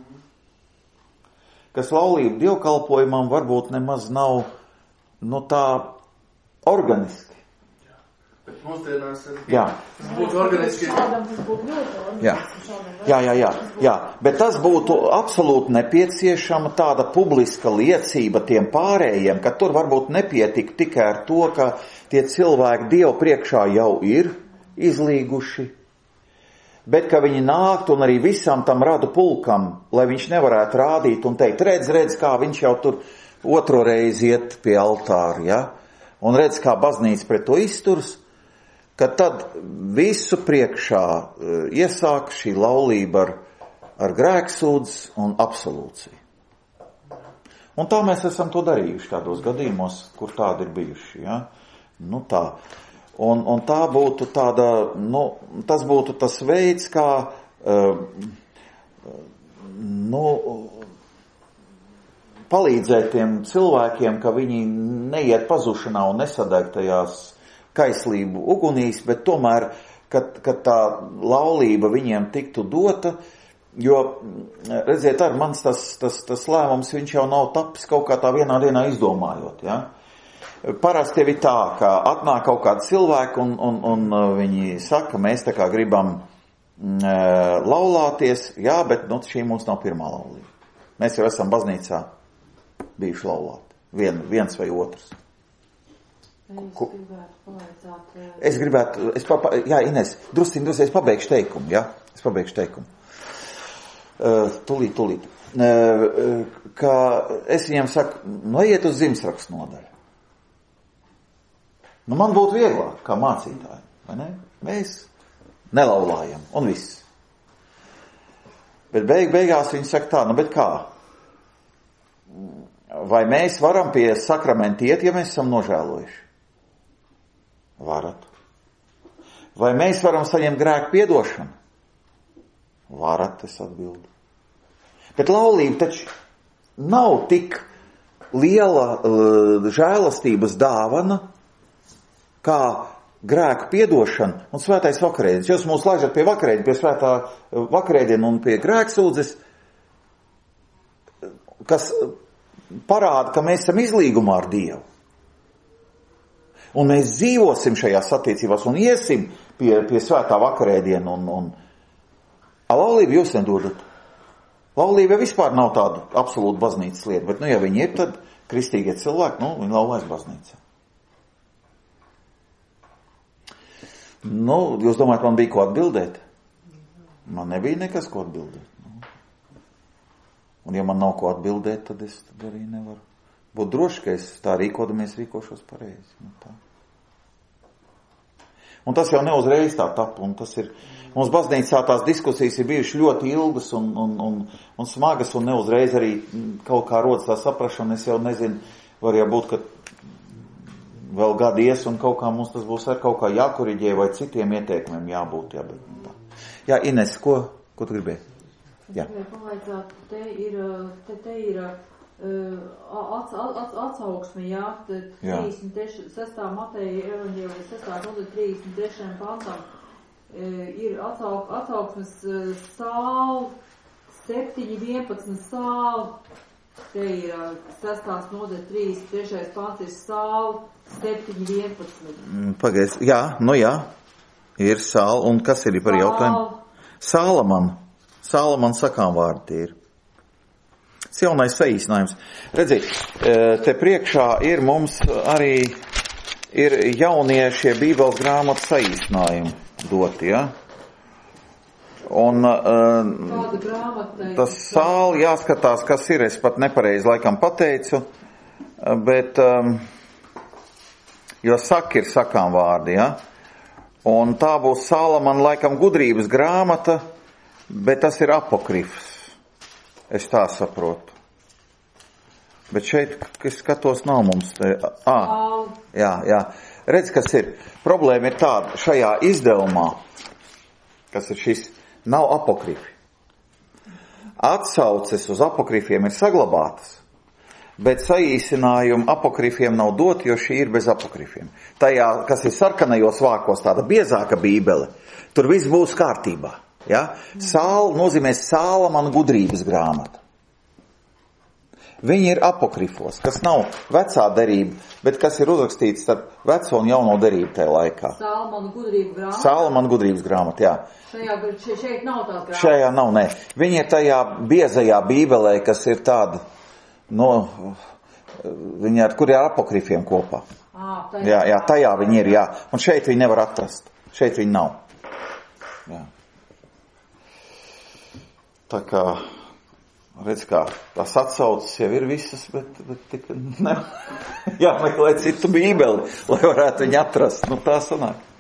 Kas laulību dievkalpojumam varbūt nemaz nav, nu tā, organiski. Bet mūsdienās ir jā. būtu organiski. Jā. Jā, jā, jā, jā. Bet tas būtu absolūti nepieciešama tāda publiska liecība tiem pārējiem, ka tur varbūt nepietika tikai ar to, ka tie cilvēki Dievu priekšā jau ir izlīguši, bet ka viņi nāktu un arī visam tam radu pulkam, lai viņš nevarētu rādīt un teikt, redz, redz, kā viņš jau tur otro reizi iet pie altāra, ja? Un redz, kā baznīca pret to izturs, ka tad visu priekšā iesāk šī laulība ar, ar grēksūdz un absolūciju. Un tā mēs esam to darījuši tādos gadījumos, kur tādi ir bijuši. Ja? Nu tā. Un, un tā būtu tāda, nu, tas būtu tas veids, kā, uh, nu, palīdzēt tiem cilvēkiem, ka viņi neiet pazušanā un nesadeg tajās kaislību ugunīs, bet tomēr, kad, kad tā laulība viņiem tiktu dota, jo, redziet, ar mans tas, tas, tas lēmums, viņš jau nav tapis kaut kā tā vienā dienā izdomājot, ja? Parasti jau ir tā, ka atnāk kaut kādi cilvēki un, un, un viņi saka, mēs tā kā gribam mm, laulāties, jā, bet nu, šī mums nav pirmā laulība. Mēs jau esam baznīcā bijuši laulāti, Vien, viens vai otrs. Es gribētu pavaicāt. Es gribētu, es papa, jā, Ines, drusciņ, drusciņ, es pabeigšu teikumu, jā, es pabeigšu teikumu. Uh, tulīt, tulīt. Uh, ka es viņiem saku, nu, ejiet uz Zimsrakstu nodaļu. Nu, man būtu vieglāk, kā mācītāji, vai ne? Mēs nelaulājam, un viss. Bet beig, beigās viņi saka tā, nu, bet kā? Vai mēs varam pie sakramenta iet, ja mēs esam nožēlojuši? Varat. Vai mēs varam saņemt grēku piedošanu? Varat, es atbildu. Bet laulība taču nav tik liela uh, žēlastības dāvana, kā grēku piedošana un svētais vakarēdienis. Jūs mūs laižat pie vakarēdiena, pie svētā vakarēdiena un pie grēksūdzes, kas parāda, ka mēs esam izlīgumā ar Dievu. Un mēs dzīvosim šajās attiecībās un iesim pie, pie svētā vakarēdiena un, un a laulību jūs nedodat. Laulība vispār nav tāda absolūta baznīcas lieta, bet, nu, ja viņi ir, tad kristīgie cilvēki, nu, viņi laulājas baznīcā. Nu, jūs domājat, man bija ko atbildēt? Man nebija nekas, ko atbildēt. Nu. Un ja man nav ko atbildēt, tad es tad arī nevaru būt droši, ka es tā rīkodamies rīkošos pareizi. Nu, tā. Un tas jau neuzreiz tā tap, un tas ir, mums baznīcā tās diskusijas ir bijušas ļoti ilgas un, un, un, un smagas, un neuzreiz arī kaut kā rodas tā saprašana, es jau nezinu, var jau būt, ka vēl gadi ies, un kaut kā mums tas būs ar kaut kā jākoriģē, vai citiem ieteikumiem jābūt, jā, bet tā. Jā, Ines, ko, ko tu gribēji? Jā. Es gribēju pavaicāt, te ir, te, te ir Ats, ats, atsauksme, jā, trīsdesmit sestā Mateja evaņģēlijas sestā nodaļa trīsdesmit trešajam pantam ir atsauk, atsauksmes sāli, septiņi vienpadsmit sāli, te ir sestās nodaļa trīsdesmit trešais pants ir sāli, septiņi vienpadsmit. Pagaies, jā, nu jā, ir sāli, un kas ir par jautājumu? Sālaman, Sālaman sakām vārdi tie ir. Jaunais saīsinājums. Redziet, te priekšā ir mums arī ir jaunie šie Bībeles grāmatu saīsinājumi doti, ja? Un uh, tas sāli jāskatās, kas ir, es pat nepareizi laikam pateicu, bet, um, jo saki ir sakām vārdi, ja? Un tā būs sāla man laikam gudrības grāmata, bet tas ir apokrifs. Es tā saprotu. Bet šeit, es skatos, nav mums te, ah, jā, jā. Redz, kas ir. Problēma ir tāda, šajā izdevumā, kas ir šis, nav apokrifi. Atsauces uz apokrifiem ir saglabātas, bet saīsinājumi apokrifiem nav doti, jo šī ir bez apokrifiem. Tajā, kas ir sarkanajos vākos, tāda biezāka bībele, tur viss būs kārtībā. Ja? Sāla nozīmē sāla man gudrības grāmata. Viņi ir apokrifos, kas nav vecā derība, bet kas ir uzrakstīts starp veco un jauno derību tajā laikā. Salmona gudrības grāmata. Salmona gudrības grāmata, jā. Šajā, šeit nav tās grāmatas. Šajā nav, nē. Viņi ir tajā biezajā bībelē, kas ir tāda, no, viņi ar, kur ir ar apokrifiem kopā. À, tajā, jā, jā, tajā viņi ir, jā. Un šeit viņi nevar atrast. Šeit viņi nav. Jā. Tā kā... Redz, kā tās atsaucas jau ir visas, bet, bet tik ne, jāmeklē citu bībeli, lai varētu viņu atrast. Nu, tā sanāk.